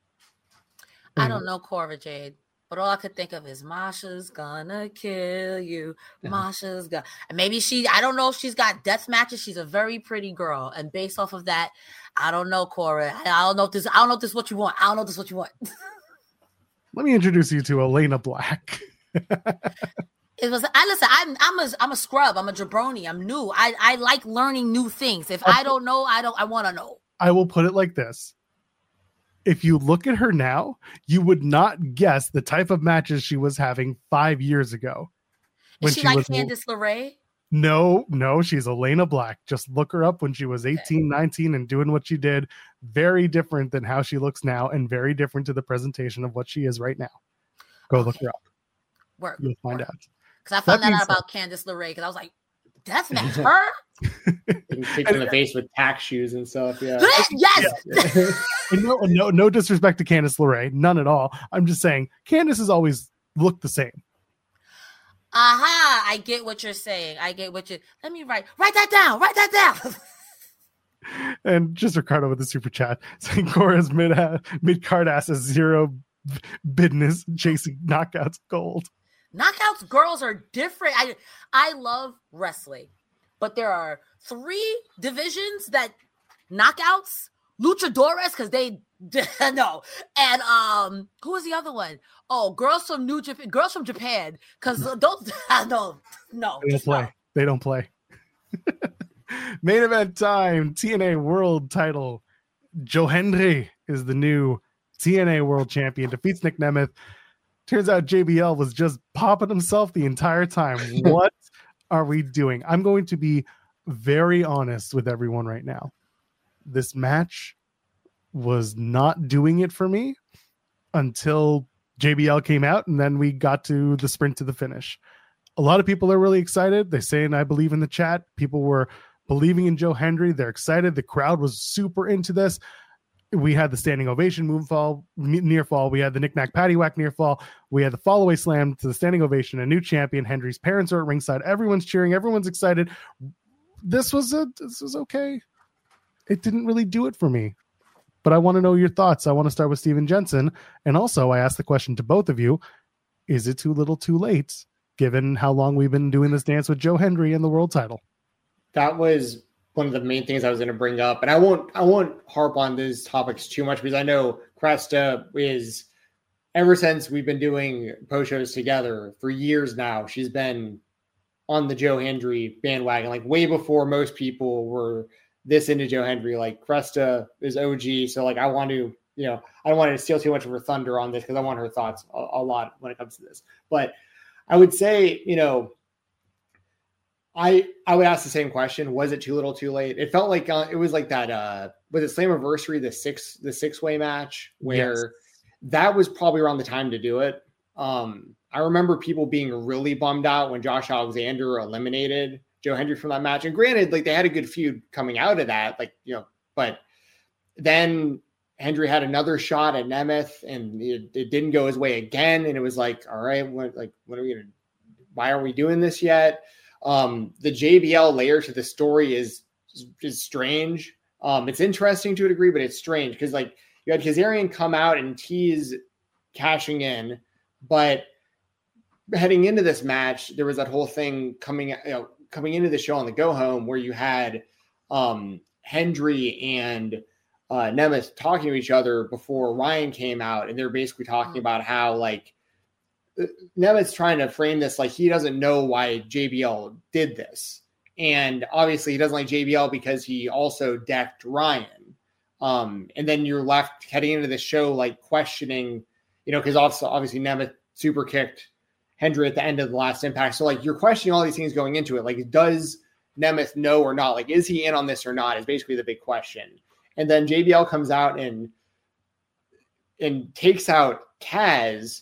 I don't know Cora Jade, but all I could think of is Masha's gonna kill you. Masha's gonna, and maybe she, I don't know if she's got death matches. She's a very pretty girl. And based off of that, I don't know, Cora. I, I don't know if this, I don't know if this is what you want. I don't know if this is what you want. Let me introduce you to Elena Black. It was, I listen, I'm, I'm a, I'm a scrub. I'm a jabroni. I'm new. I, I like learning new things. If I don't know, I don't, I want to know. I will put it like this. If you look at her now, you would not guess the type of matches she was having five years ago. Is she, she like Candice LeRae? No, no, she's Elena Black. Just look her up when she was eighteen, okay. nineteen and doing what she did. Very different than how she looks now and very different to the presentation of what she is right now. Go okay. look her up. Work. You'll find work. out. Because I found that, that out said. about Candice LeRae because I was like, deathmatch her? Kicked in the face with tack shoes and stuff. Yeah. Yes. Yeah. no, no, no disrespect to Candice LeRae, none at all. I'm just saying Candice has always looked the same. Aha! I get what you're saying. I get what you. Let me write. Write that down. Write that down. And just Ricardo with the super chat saying Cora's mid mid card ass has zero business chasing knockouts gold. Knockouts girls are different. I I love wrestling, but there are three divisions that knockouts, luchadores, because they no, and um, who was the other one? Oh, girls from New Japan, girls from Japan, because those no, no, they don't play. No. They don't play. Main event time: T N A World Title. Joe Hendry is the new T N A World Champion. Defeats Nick Nemeth. Turns out J B L was just popping himself the entire time. What are we doing? I'm going to be very honest with everyone right now. This match was not doing it for me until J B L came out, and then we got to the sprint to the finish. A lot of people are really excited. They're saying, I believe in the chat. People were believing in Joe Hendry. They're excited. The crowd was super into this. We had the standing ovation move fall, near fall. We had the knick-knack paddywhack near fall. We had the fall away slam to the standing ovation, a new champion. Hendry's parents are at ringside. Everyone's cheering. Everyone's excited. This was a, this was okay. It didn't really do it for me, but I want to know your thoughts. I want to start with Steven Jensen. And also I asked the question to both of you, is it too little too late given how long we've been doing this dance with Joe Hendry and the world title? That was one of the main things I was going to bring up. And I won't, I won't harp on these topics too much because I know Cresta is, ever since we've been doing post shows together for years now, she's been on the Joe Hendry bandwagon, like way before most people were this into Joe Hendry. Like Cresta is O G. So like, I want to, you know, I don't want to steal too much of her thunder on this because I want her thoughts a, a lot when it comes to this. But I would say, you know, I I would ask the same question. Was it too little too late? It felt like uh, it was like that. Uh, was it Slammiversary, the six the six way match where yes. that was probably around the time to do it. Um, I remember people being really bummed out when Josh Alexander eliminated Joe Hendry from that match. And granted, like they had a good feud coming out of that, like you know, but then Hendry had another shot at Nemeth, and it, it didn't go his way again. And it was like, all right, what like what are we gonna? Why aren't we doing this yet? Um, the J B L layer to the story is is strange. Um, it's interesting to a degree, but it's strange because like you had Kazarian come out and tease cashing in, but heading into this match, there was that whole thing coming, you know, coming into the show on the go home where you had um, Hendry and uh, Nemeth talking to each other before Ryan came out, and they're basically talking about how like. Nemeth's trying to frame this like he doesn't know why J B L did this. And obviously he doesn't like J B L because he also decked Ryan. Um, and then you're left heading into the show like questioning, you know, because also obviously Nemeth super kicked Hendry at the end of the last Impact. So like you're questioning all these things going into it. Like does Nemeth know or not? Like is he in on this or not is basically the big question. And then J B L comes out and and takes out Kaz,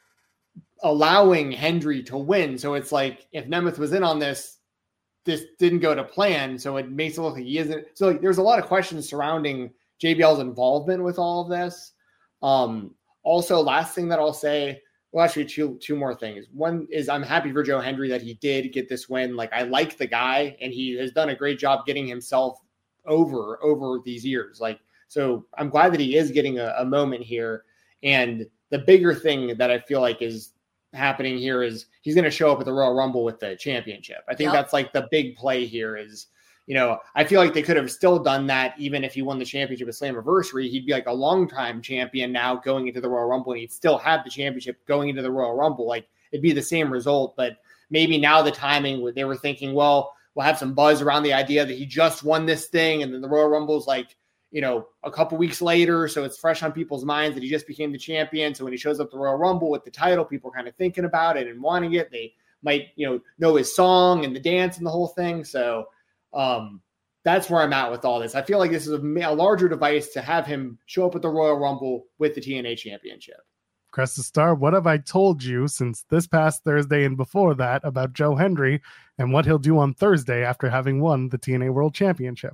allowing Hendry to win. So it's like if Nemeth was in on this, this didn't go to plan. So it makes it look like he isn't. So like, there's a lot of questions surrounding J B L's involvement with all of this. Um, also, last thing that I'll say, well, actually two, two more things. One is I'm happy for Joe Hendry that he did get this win. Like I like the guy and he has done a great job getting himself over, over these years. Like, so I'm glad that he is getting a, a moment here. And the bigger thing that I feel like is happening here is he's going to show up at the Royal Rumble with the championship. I think yep. that's like the big play here is, you know, I feel like they could have still done that even if he won the championship at Slammiversary. He'd be like a longtime champion now going into the Royal Rumble, and he'd still have the championship going into the Royal Rumble. Like it'd be the same result, but maybe now the timing, they were thinking, well, we'll have some buzz around the idea that he just won this thing, and then the Royal Rumble's like, you know, a couple weeks later, so it's fresh on people's minds that he just became the champion. So when he shows up at the Royal Rumble with the title, people are kind of thinking about it and wanting it. They might, you know, know his song and the dance and the whole thing. So um, that's where I'm at with all this. I feel like this is a, a larger device to have him show up at the Royal Rumble with the T N A Championship. Cresta Star, what have I told you since this past Thursday and before that about Joe Hendry and what he'll do on Thursday after having won the T N A World Championship?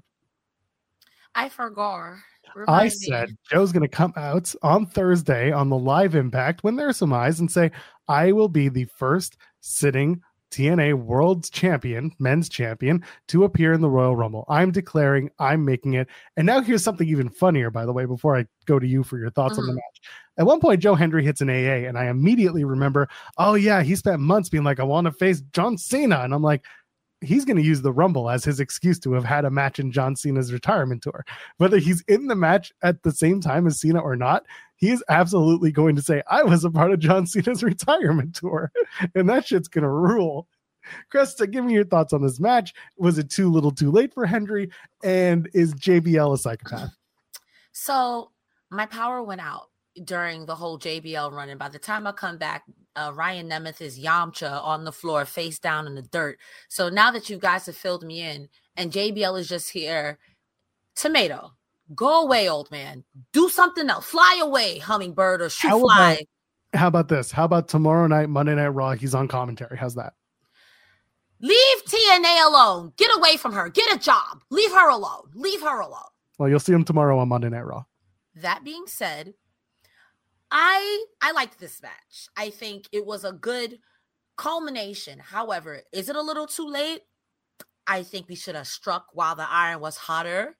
I forgot. I me. said Joe's going to come out on Thursday on the live Impact when there's some eyes and say, I will be the first sitting T N A World Champion, men's champion, to appear in the Royal Rumble. I'm declaring, I'm making it. And now here's something even funnier, by the way, before I go to you for your thoughts mm-hmm. on the match. At one point, Joe Hendry hits an A A, and I immediately remember, oh, yeah, he spent months being like, I want to face John Cena. And I'm like, he's going to use the Rumble as his excuse to have had a match in John Cena's retirement tour. Whether he's in the match at the same time as Cena or not, he is absolutely going to say, I was a part of John Cena's retirement tour. And that shit's going to rule. Cresta, give me your thoughts on this match. Was it too little too late for Hendry? And is J B L a psychopath? So my power went out during the whole J B L run. And by the time I come back, uh, Ryan Nemeth is Yamcha on the floor, face down in the dirt. So now that you guys have filled me in, and J B L is just here. Tomato, go away, old man. Do something else. Fly away, hummingbird, or shoot How fly. about, how about this? How about tomorrow night, Monday Night Raw? He's on commentary. How's that? Leave T N A alone. Get away from her. Get a job. Leave her alone. Leave her alone. Well, you'll see him tomorrow on Monday Night Raw. That being said, I I liked this match. I think it was a good culmination. However, is it a little too late? I think we should have struck while the iron was hotter.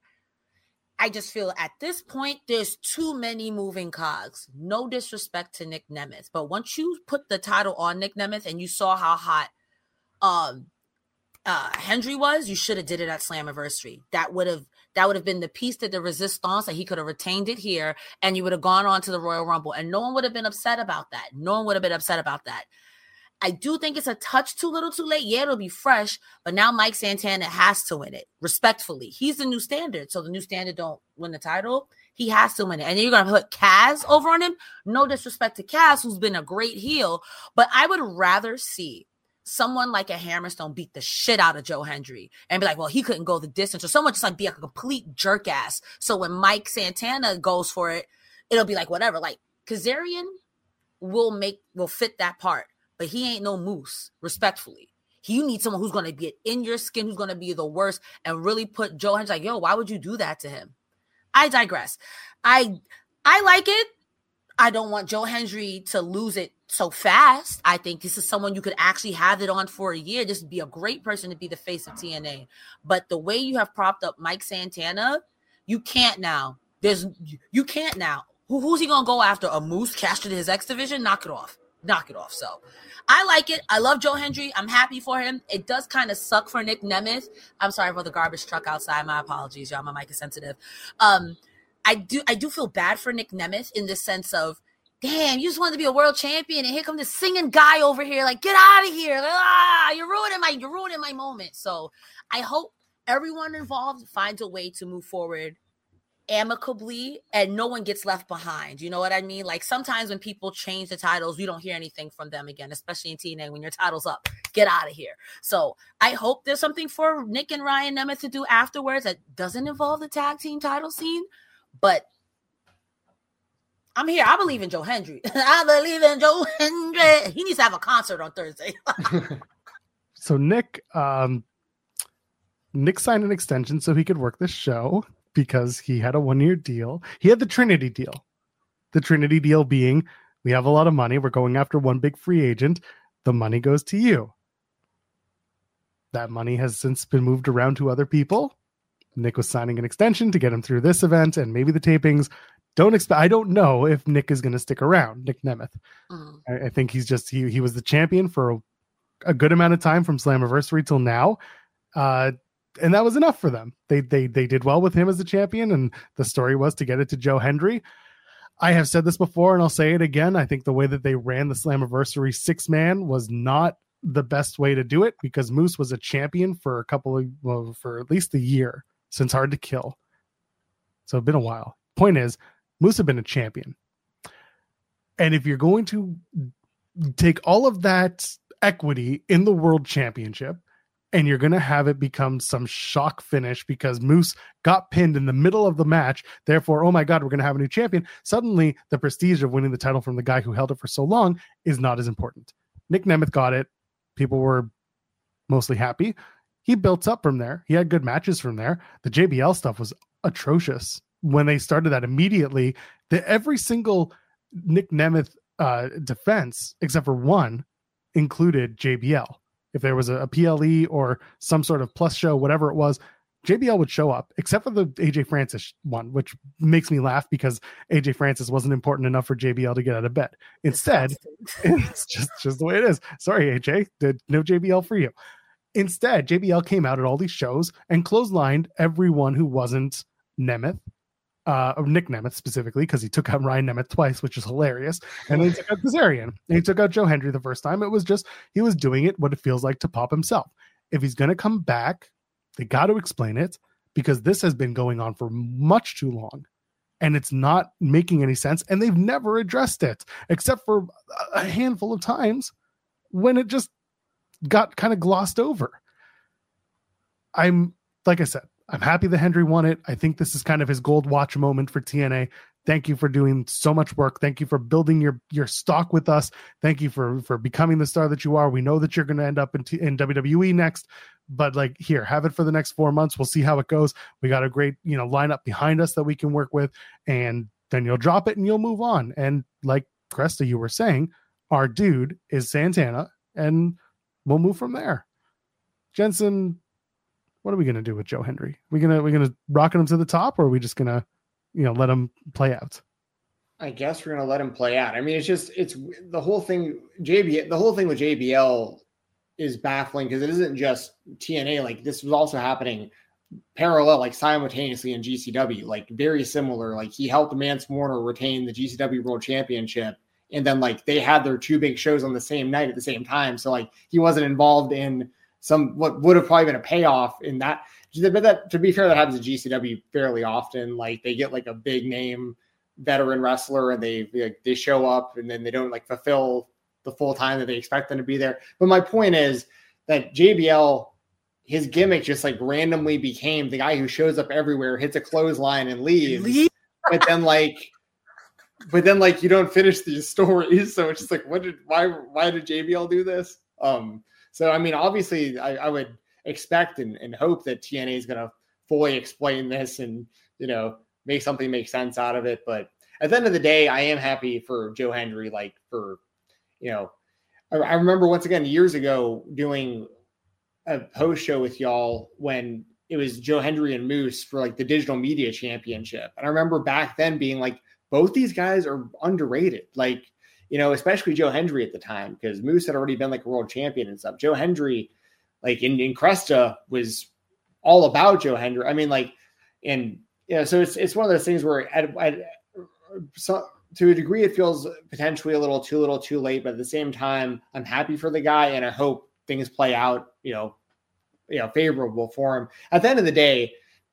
I just feel at this point, there's too many moving cogs. No disrespect to Nick Nemeth, but once you put the title on Nick Nemeth and you saw how hot um, uh, Hendry was, you should have did it at Slammiversary. That would have that would have been the piece de the resistance that he could have retained it here, and you would have gone on to the Royal Rumble, and no one would have been upset about that. No one would have been upset about that. I do think it's a touch too little too late. Yeah, it'll be fresh, but now Mike Santana has to win it, respectfully. He's the new standard, so the new standard don't win the title. He has to win it. And then you're going to put Kaz over on him? No disrespect to Kaz, who's been a great heel, but I would rather see someone like a Hammerstone beat the shit out of Joe Hendry and be like, well, he couldn't go the distance, or someone just like be like a complete jerk ass. So when Mike Santana goes for it, it'll be like whatever. Like Kazarian will make will fit that part. But he ain't no Moose, respectfully. You need someone who's going to get in your skin, who's going to be the worst, and really put Joe Hendry like, yo, why would you do that to him? I digress. I I like it. I don't want Joe Hendry to lose it so fast. I think this is someone you could actually have it on for a year. Just be a great person to be the face of T N A. But the way you have propped up Mike Santana, you can't now. There's you can't now. Who, who's he going to go after? A Moose captured his X division? Knock it off. Knock it off. So I like it. I love Joe Hendry. I'm happy for him. It does kind of suck for Nick Nemeth. I'm sorry for the garbage truck outside. My apologies, y'all. My mic is sensitive. Um, I do I do feel bad for Nick Nemeth in the sense of, damn, you just wanted to be a world champion, and here comes this singing guy over here. Like, get out of here. Like, ah, you're ruining my you're ruining my moment. So I hope everyone involved finds a way to move forward amicably and no one gets left behind. You know what I mean? Like sometimes when people change the titles, we don't hear anything from them again, especially in T N A when your title's up. Get out of here. So I hope there's something for Nick and Ryan Nemeth to do afterwards that doesn't involve the tag team title scene. But I'm here. I believe in Joe Hendry. I believe in Joe Hendry. He needs to have a concert on Thursday. So Nick, um, Nick signed an extension so he could work this show, because he had a one-year deal. He had the Trinity deal. The Trinity deal being, we have a lot of money. We're going after one big free agent. The money goes to you. That money has since been moved around to other people. Nick was signing an extension to get him through this event and maybe the tapings. Don't expect. I don't know if Nick is going to stick around, Nick Nemeth. Mm. I, I think he's just, he, he was the champion for a, a good amount of time from Slammiversary till now. Uh, And that was enough for them. They they they did well with him as the champion, and the story was to get it to Joe Hendry. I have said this before, and I'll say it again. I think the way that they ran the Slammiversary six-man was not the best way to do it, because Moose was a champion for a couple of, well, for at least a year since Hard to Kill. So it's been a while. Point is, Moose had been a champion. And if you're going to take all of that equity in the World Championship, and you're going to have it become some shock finish because Moose got pinned in the middle of the match. Therefore, oh my God, we're going to have a new champion. Suddenly, the prestige of winning the title from the guy who held it for so long is not as important. Nick Nemeth got it. People were mostly happy. He built up from there. He had good matches from there. The J B L stuff was atrocious. When they started that immediately, the, every single Nick Nemeth uh, defense, except for one, included J B L. If there was a, a P L E or some sort of plus show, whatever it was, J B L would show up, except for the A J Francis one, which makes me laugh because A J Francis wasn't important enough for J B L to get out of bed. Instead, it's just, just the way it is. Sorry, A J, did no J B L for you. Instead, J B L came out at all these shows and clotheslined everyone who wasn't Nemeth, uh, or Nick Nemeth specifically, because he took out Ryan Nemeth twice, which is hilarious. And then he took out Kazarian. And he took out Joe Hendry the first time. It was just, he was doing it what it feels like to pop himself. If he's going to come back, they got to explain it, because this has been going on for much too long. And it's not making any sense. And they've never addressed it, except for a handful of times when it just got kind of glossed over. I'm like I said, I'm happy that Hendry won it. I think this is kind of his gold watch moment for T N A. Thank you for doing so much work. Thank you for building your your stock with us. Thank you for for becoming the star that you are. We know that you're going to end up in, T- in W W E next, but like here, have it for the next four months. We'll see how it goes. We got a great, you know, lineup behind us that we can work with, and then you'll drop it and you'll move on. And like Cresta, you were saying, our dude is Santana, and we'll move from there. Jensen, what are we going to do with Joe Hendry? We gonna we gonna rocket him to the top, or are we just gonna, you know, let him play out? I guess we're gonna let him play out. I mean, it's just it's the whole thing. J B, the whole thing with J B L is baffling because it isn't just T N A. Like this was also happening parallel, like simultaneously in G C W, like very similar. Like he helped Mance Warner retain the G C W World Championship, and then like they had their two big shows on the same night at the same time. So like he wasn't involved in some what would have probably been a payoff in that. But that, to be fair, that happens at G C W fairly often. Like they get like a big name veteran wrestler and they like, they show up and then they don't like fulfill the full time that they expect them to be there. But my point is that J B L, his gimmick just like randomly became the guy who shows up everywhere, hits a clothesline and leaves. Leave? But then like, but then like you don't finish these stories. So it's just like, what did, why, why did J B L do this? Um, so, I mean, obviously I, I would expect and, and hope that T N A is going to fully explain this and, you know, make something make sense out of it. But at the end of the day, I am happy for Joe Hendry. Like for, you know, I, I remember once again, years ago doing a post show with y'all when it was Joe Hendry and Moose for like the digital media championship. And I remember back then being like, both these guys are underrated. Like, you know, especially Joe Hendry at the time, because Moose had already been like a world champion and stuff. Joe Hendry, like in, in Cresta, was all about Joe Hendry. I mean, like, and you know, so it's it's one of those things where at, at so to a degree it feels potentially a little too little too late, but at the same time, I'm happy for the guy and I hope things play out, you know, you know, favorable for him. At the end of the day,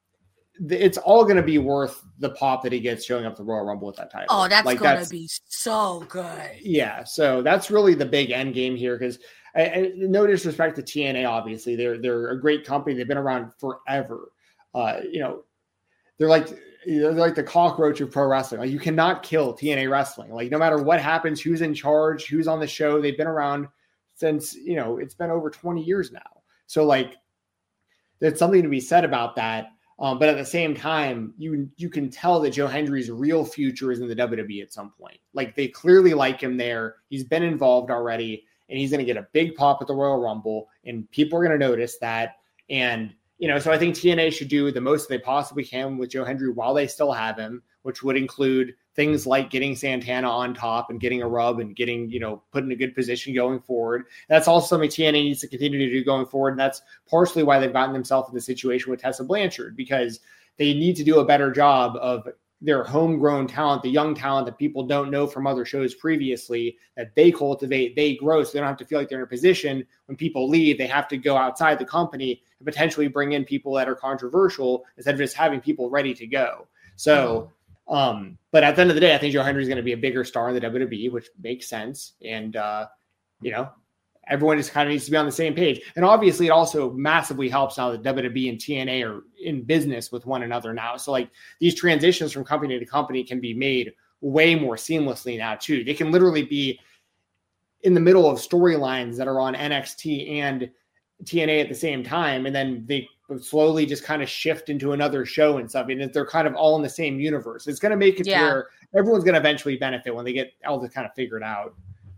it's all going to be worth the pop that he gets showing up the Royal Rumble with that title. Oh, that's like, going to be so good. Yeah, so that's really the big end game here because I, I, no disrespect to T N A, obviously. They're they're a great company. They've been around forever. Uh, you know, they're like they're like the cockroach of pro wrestling. Like you cannot kill T N A wrestling. Like no matter what happens, who's in charge, who's on the show, they've been around since, you know, it's been over twenty years now. So like there's something to be said about that. Um, but at the same time, you you can tell that Joe Hendry's real future is in the W W E at some point. Like they clearly like him there. He's been involved already, and he's going to get a big pop at the Royal Rumble, and people are going to notice that. And you know, so I think T N A should do the most they possibly can with Joe Hendry while they still have him, which would include things like getting Santana on top and getting a rub and getting, you know, put in a good position going forward. That's also something T N A needs to continue to do going forward. And that's partially why they've gotten themselves in the situation with Tessa Blanchard, because they need to do a better job of their homegrown talent, the young talent that people don't know from other shows previously, that they cultivate, they grow, so they don't have to feel like they're in a position when people leave, they have to go outside the company and potentially bring in people that are controversial instead of just having people ready to go. So, Um, but at the end of the day, I think Joe Hendry is going to be a bigger star in the W W E, which makes sense. And, uh, you know, everyone just kind of needs to be on the same page. And obviously it also massively helps now that W W E and T N A are in business with one another now. So like these transitions from company to company can be made way more seamlessly now too. They can literally be in the middle of storylines that are on N X T and T N A at the same time. And then they slowly just kind of shift into another show and stuff. And they're kind of all in the same universe. It's going to make it yeah. where everyone's going to eventually benefit when they get all this kind of figured out.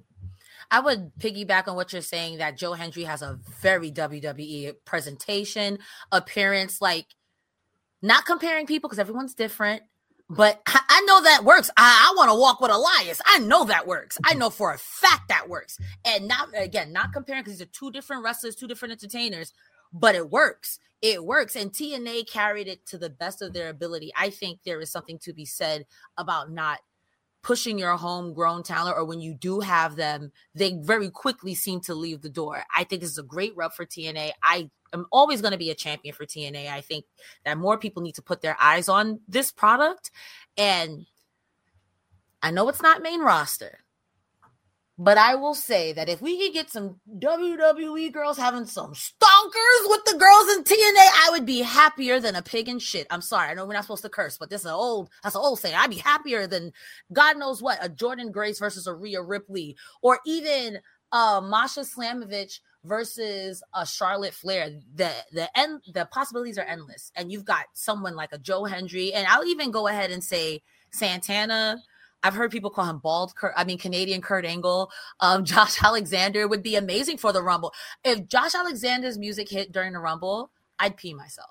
I would piggyback on what you're saying, that Joe Hendry has a very W W E presentation, appearance, like not comparing people because everyone's different, but I know that works. I, I want to walk with Elias. I know that works. I know for a fact that works. And not, again, not comparing because these are two different wrestlers, two different entertainers, but it works. It works. And T N A carried it to the best of their ability. I think there is something to be said about not pushing your homegrown talent, or when you do have them, they very quickly seem to leave the door. I think this is a great rub for T N A. I am always going to be a champion for T N A. I think that more people need to put their eyes on this product. And I know it's not main roster, But I will say that if we could get some W W E girls having some stonkers with the girls in T N A, I would be happier than a pig in shit. I'm sorry. I know we're not supposed to curse, but this is an old, that's an old saying. I'd be happier than God knows what, a Jordan Grace versus a Rhea Ripley, or even uh, Masha Slamovich versus a Charlotte Flair. The the end the possibilities are endless. And you've got someone like a Joe Hendry, and I'll even go ahead and say Santana. I've heard people call him bald Kurt, I mean Canadian Kurt Angle. Um, Josh Alexander would be amazing for the Rumble. If Josh Alexander's music hit during the Rumble, I'd pee myself.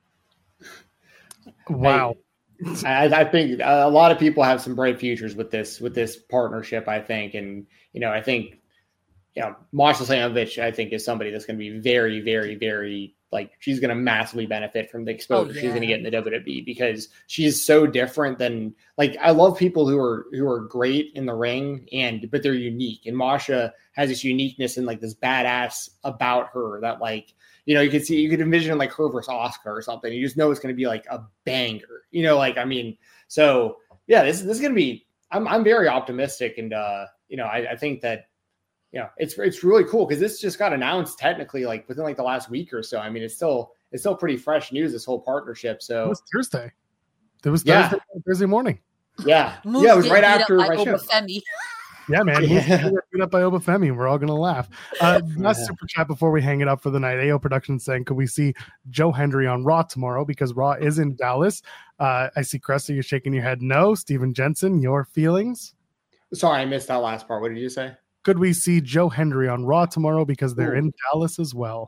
Wow. I, I think a lot of people have some bright futures with this with this partnership, I think. And, you know, I think, you know, Masha Slamovich, I think, is somebody that's going to be very, very, very, like, she's going to massively benefit from the exposure Oh, yeah. she's going to get in the W W E, because she's so different than, like, I love people who are who are great in the ring, and but they're unique. And Masha has this uniqueness and like this badass about her that, like, you know, you could see, you could envision like her versus Oscar or something. You just know it's going to be like a banger, you know, like, I mean, so yeah, this, this is going to be, I'm, I'm very optimistic. And, uh, you know, I, I think that, you know, it's, it's really cool because this just got announced technically like within like the last week or so. I mean, it's still, it's still pretty fresh news, this whole partnership. It So was Thursday. It was Yeah. Thursday, Thursday morning. yeah, Moose yeah, it was get right beat up after by my show. Obafemi. Yeah, man. Yeah. We were beat up by Obafemi. We're all going to laugh. Uh, last super chat before we hang it up for the night. A O Productions saying, could we see Joe Hendry on Raw tomorrow? Because Raw is in Dallas. Uh, I see, Cresta, you're shaking your head no. Steven Jensen, your feelings? Sorry, I missed that last part. What did you say? Could we see Joe Hendry on Raw tomorrow? Because they're Ooh. in Dallas as well.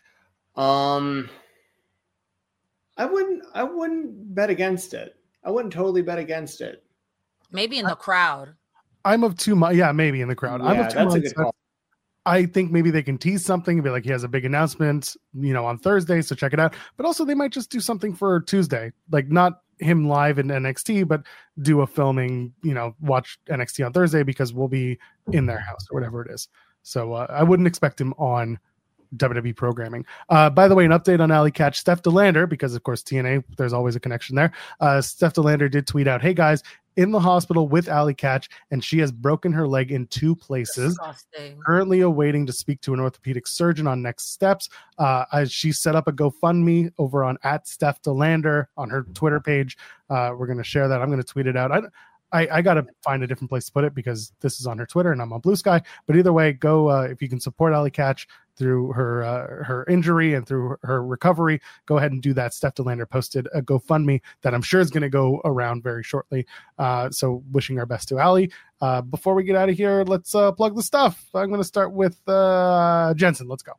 Um, I wouldn't, I wouldn't bet against it. I wouldn't totally bet against it. Maybe in the crowd. I'm of two months. Yeah, maybe in the crowd. I'm Yeah, of two that's a months. good call. I think maybe they can tease something and be like, he has a big announcement, you know, on Thursday, so check it out. But also they might just do something for Tuesday, like not him live in N X T, but do a filming, you know, watch N X T on Thursday because we'll be in their house or whatever it is. So uh, I wouldn't expect him on W W E programming. Uh, by the way, an update on Alley Catch. Steph DeLander, because of course T N A, there's always a connection there. Uh, Steph DeLander did tweet out, hey guys, in the hospital with Alley Catch, and she has broken her leg in two places. Disgusting. Currently awaiting to speak to an orthopedic surgeon on next steps. Uh, as she set up a GoFundMe over on at Steph DeLander on her Twitter page. Uh, we're going to share that. I'm going to tweet it out. I, I, I got to find a different place to put it because this is on her Twitter and I'm on Blue Sky. But either way, go uh, if you can support Alley Catch through her uh, her injury and through her recovery, go ahead and do that. Steph DeLander posted a GoFundMe that I'm sure is going to go around very shortly. Uh, so wishing our best to Allie. Uh, before we get out of here, let's uh, plug the stuff. I'm going to start with uh, Jensen. Let's go.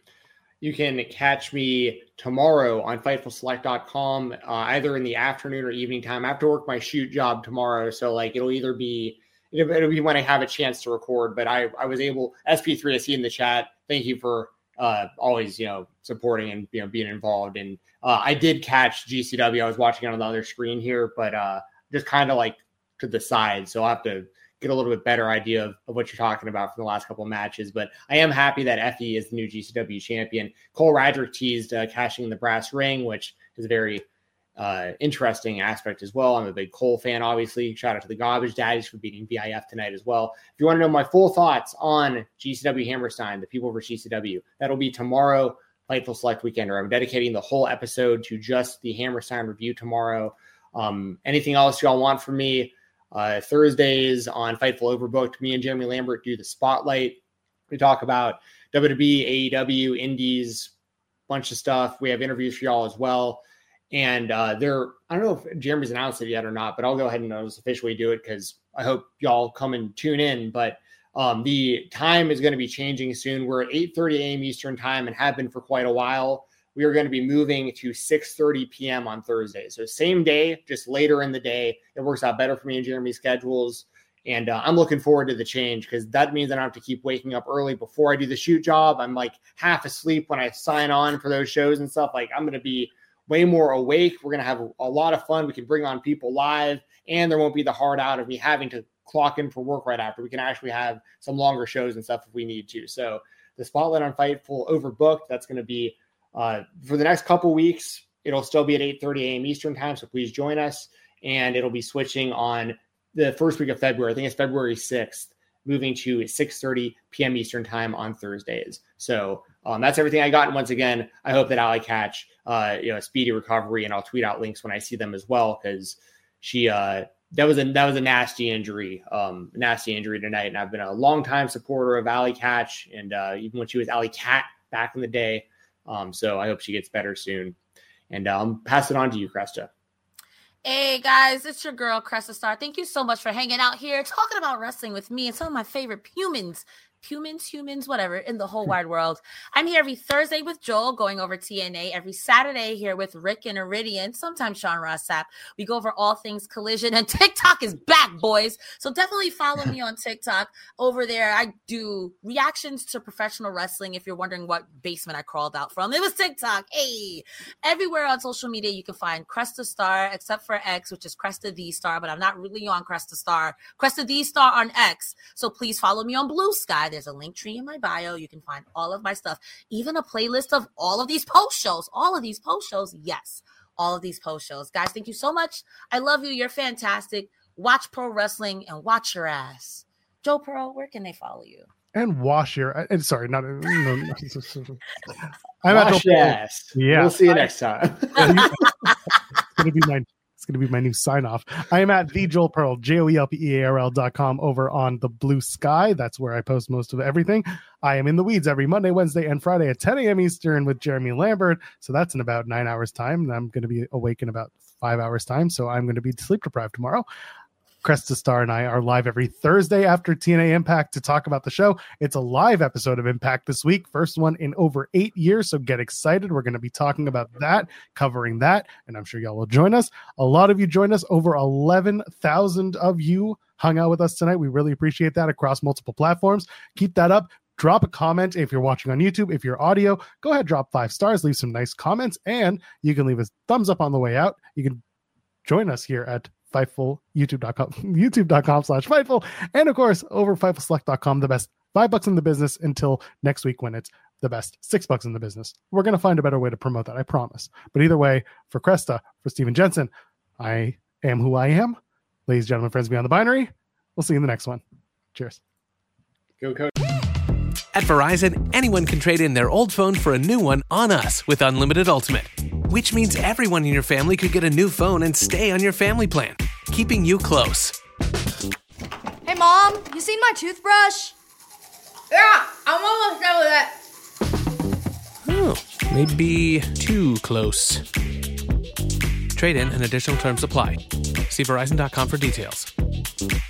You can catch me tomorrow on Fightful Select dot com, uh, either in the afternoon or evening time. I have to work my shoot job tomorrow, so like it'll either be it'll, it'll be when I have a chance to record. But I I was able S P three. I see in the chat. Thank you for uh, always you know supporting and you know being involved. And uh, I did catch G C W. I was watching it on the other screen here, but uh, just kind of like to the side. So I'll have to get a little bit better idea of, of what you're talking about from the last couple of matches. But I am happy that Effie is the new G C W champion. Cole Radrick teased uh, cashing in the brass ring, which is a very uh, interesting aspect as well. I'm a big Cole fan, obviously. Shout out to the Garbage Daddies for beating V I F tonight as well. If you want to know my full thoughts on G C W Hammerstein, the people over G C W, that'll be tomorrow, Fightful Select Weekender. I'm dedicating the whole episode to just the Hammerstein review tomorrow. Um, anything else y'all want from me? Uh, Thursdays on Fightful Overbooked, me and Jeremy Lambert do the spotlight. We talk about W W E, A E W, Indies, bunch of stuff. We have interviews for y'all as well. And uh, there, I don't know if Jeremy's announced it yet or not, but I'll go ahead and just officially do it because I hope y'all come and tune in. But um, the time is going to be changing soon. We're at eight thirty a.m. Eastern time and have been for quite a while. We are going to be moving to six thirty p.m. on Thursday. So same day, just later in the day. It works out better for me and Jeremy's schedules. And uh, I'm looking forward to the change because that means I don't have to keep waking up early before I do the shoot job. I'm like half asleep when I sign on for those shows and stuff. Like I'm going to be way more awake. We're going to have a lot of fun. We can bring on people live and there won't be the hard out of me having to clock in for work right after. We can actually have some longer shows and stuff if we need to. So the spotlight on Fightful Overbooked, that's going to be Uh, for the next couple weeks, it'll still be at eight thirty a.m. Eastern time, so please join us. And it'll be switching on the first week of February. I think it's February sixth. moving to six thirty p.m. Eastern time on Thursdays. So um, that's everything I got. And once again, I hope that Allie Katch, uh, you know, a speedy recovery, and I'll tweet out links when I see them as well, because she uh, that was a that was a nasty injury, um, nasty injury tonight. And I've been a longtime supporter of Allie Katch, and uh, even when she was Allie Cat back in the day. Um, so I hope she gets better soon. And um, pass it on to you, Cresta. Hey guys, it's your girl Cresta Star. Thank you so much for hanging out here, talking about wrestling with me and some of my favorite humans, humans, humans, whatever, in the whole wide world. I'm here every Thursday with Joel, going over T N A. Every Saturday here with Rick and Iridian, sometimes Sean Ross Sapp. We go over all things Collision, and TikTok is back, boys. So definitely follow me on TikTok. Over there, I do reactions to professional wrestling. If you're wondering what basement I crawled out from, it was TikTok. Hey, everywhere on social media, you can find Cresta Star, except for X, which is Cresta the Star, but I'm not really on Cresta Star. Cresta the Star on X. So please follow me on Blue Sky. There's a link tree in my bio. You can find all of my stuff, even a playlist of all of these post shows, all of these post shows. Yes, all of these post shows. Guys, thank you so much. I love you. You're fantastic. Watch pro wrestling and watch your ass. Joe Pearl, where can they follow you? And wash your, and sorry, not, no, no, I'm Wash at your ass. Yeah. We'll see you next time. It's going to be my It's going to be my new sign off. I am at the Joel Pearl, J O E L P E A R L dot com, over on the Blue Sky. That's where I post most of everything. I am in the weeds every Monday, Wednesday, and Friday at ten a.m. Eastern with Jeremy Lambert. So that's in about nine hours time. And I'm going to be awake in about five hours time. So I'm going to be sleep deprived tomorrow. Cresta Star and I are live every Thursday after T N A Impact to talk about the show. It's a live episode of Impact this week, first one in over eight years, so get excited. We're going to be talking about that, covering that, and I'm sure y'all will join us. A lot of you joined us. Over eleven thousand of you hung out with us tonight. We really appreciate that across multiple platforms. Keep that up. Drop a comment if you're watching on YouTube. If you're audio, go ahead, drop five stars, leave some nice comments, and you can leave a thumbs up on the way out. You can join us here at Fightful, youtube dot com, youtube dot com slash Fightful, and of course over Fightful Select dot com, the best five bucks in the business until next week when it's the best six bucks in the business. We're going to find a better way to promote that, I promise. But either way, for Cresta, for Steven Jensen, I am who I am. Ladies and gentlemen, friends beyond the binary, we'll see you in the next one. Cheers. Go, Coach. At Verizon, anyone can trade in their old phone for a new one on us with Unlimited Ultimate, which means everyone in your family could get a new phone and stay on your family plan, keeping you close. Hey, Mom, you seen my toothbrush? Yeah, I'm almost done with it. Oh, maybe too close. Trade in and additional terms apply. See Verizon dot com for details.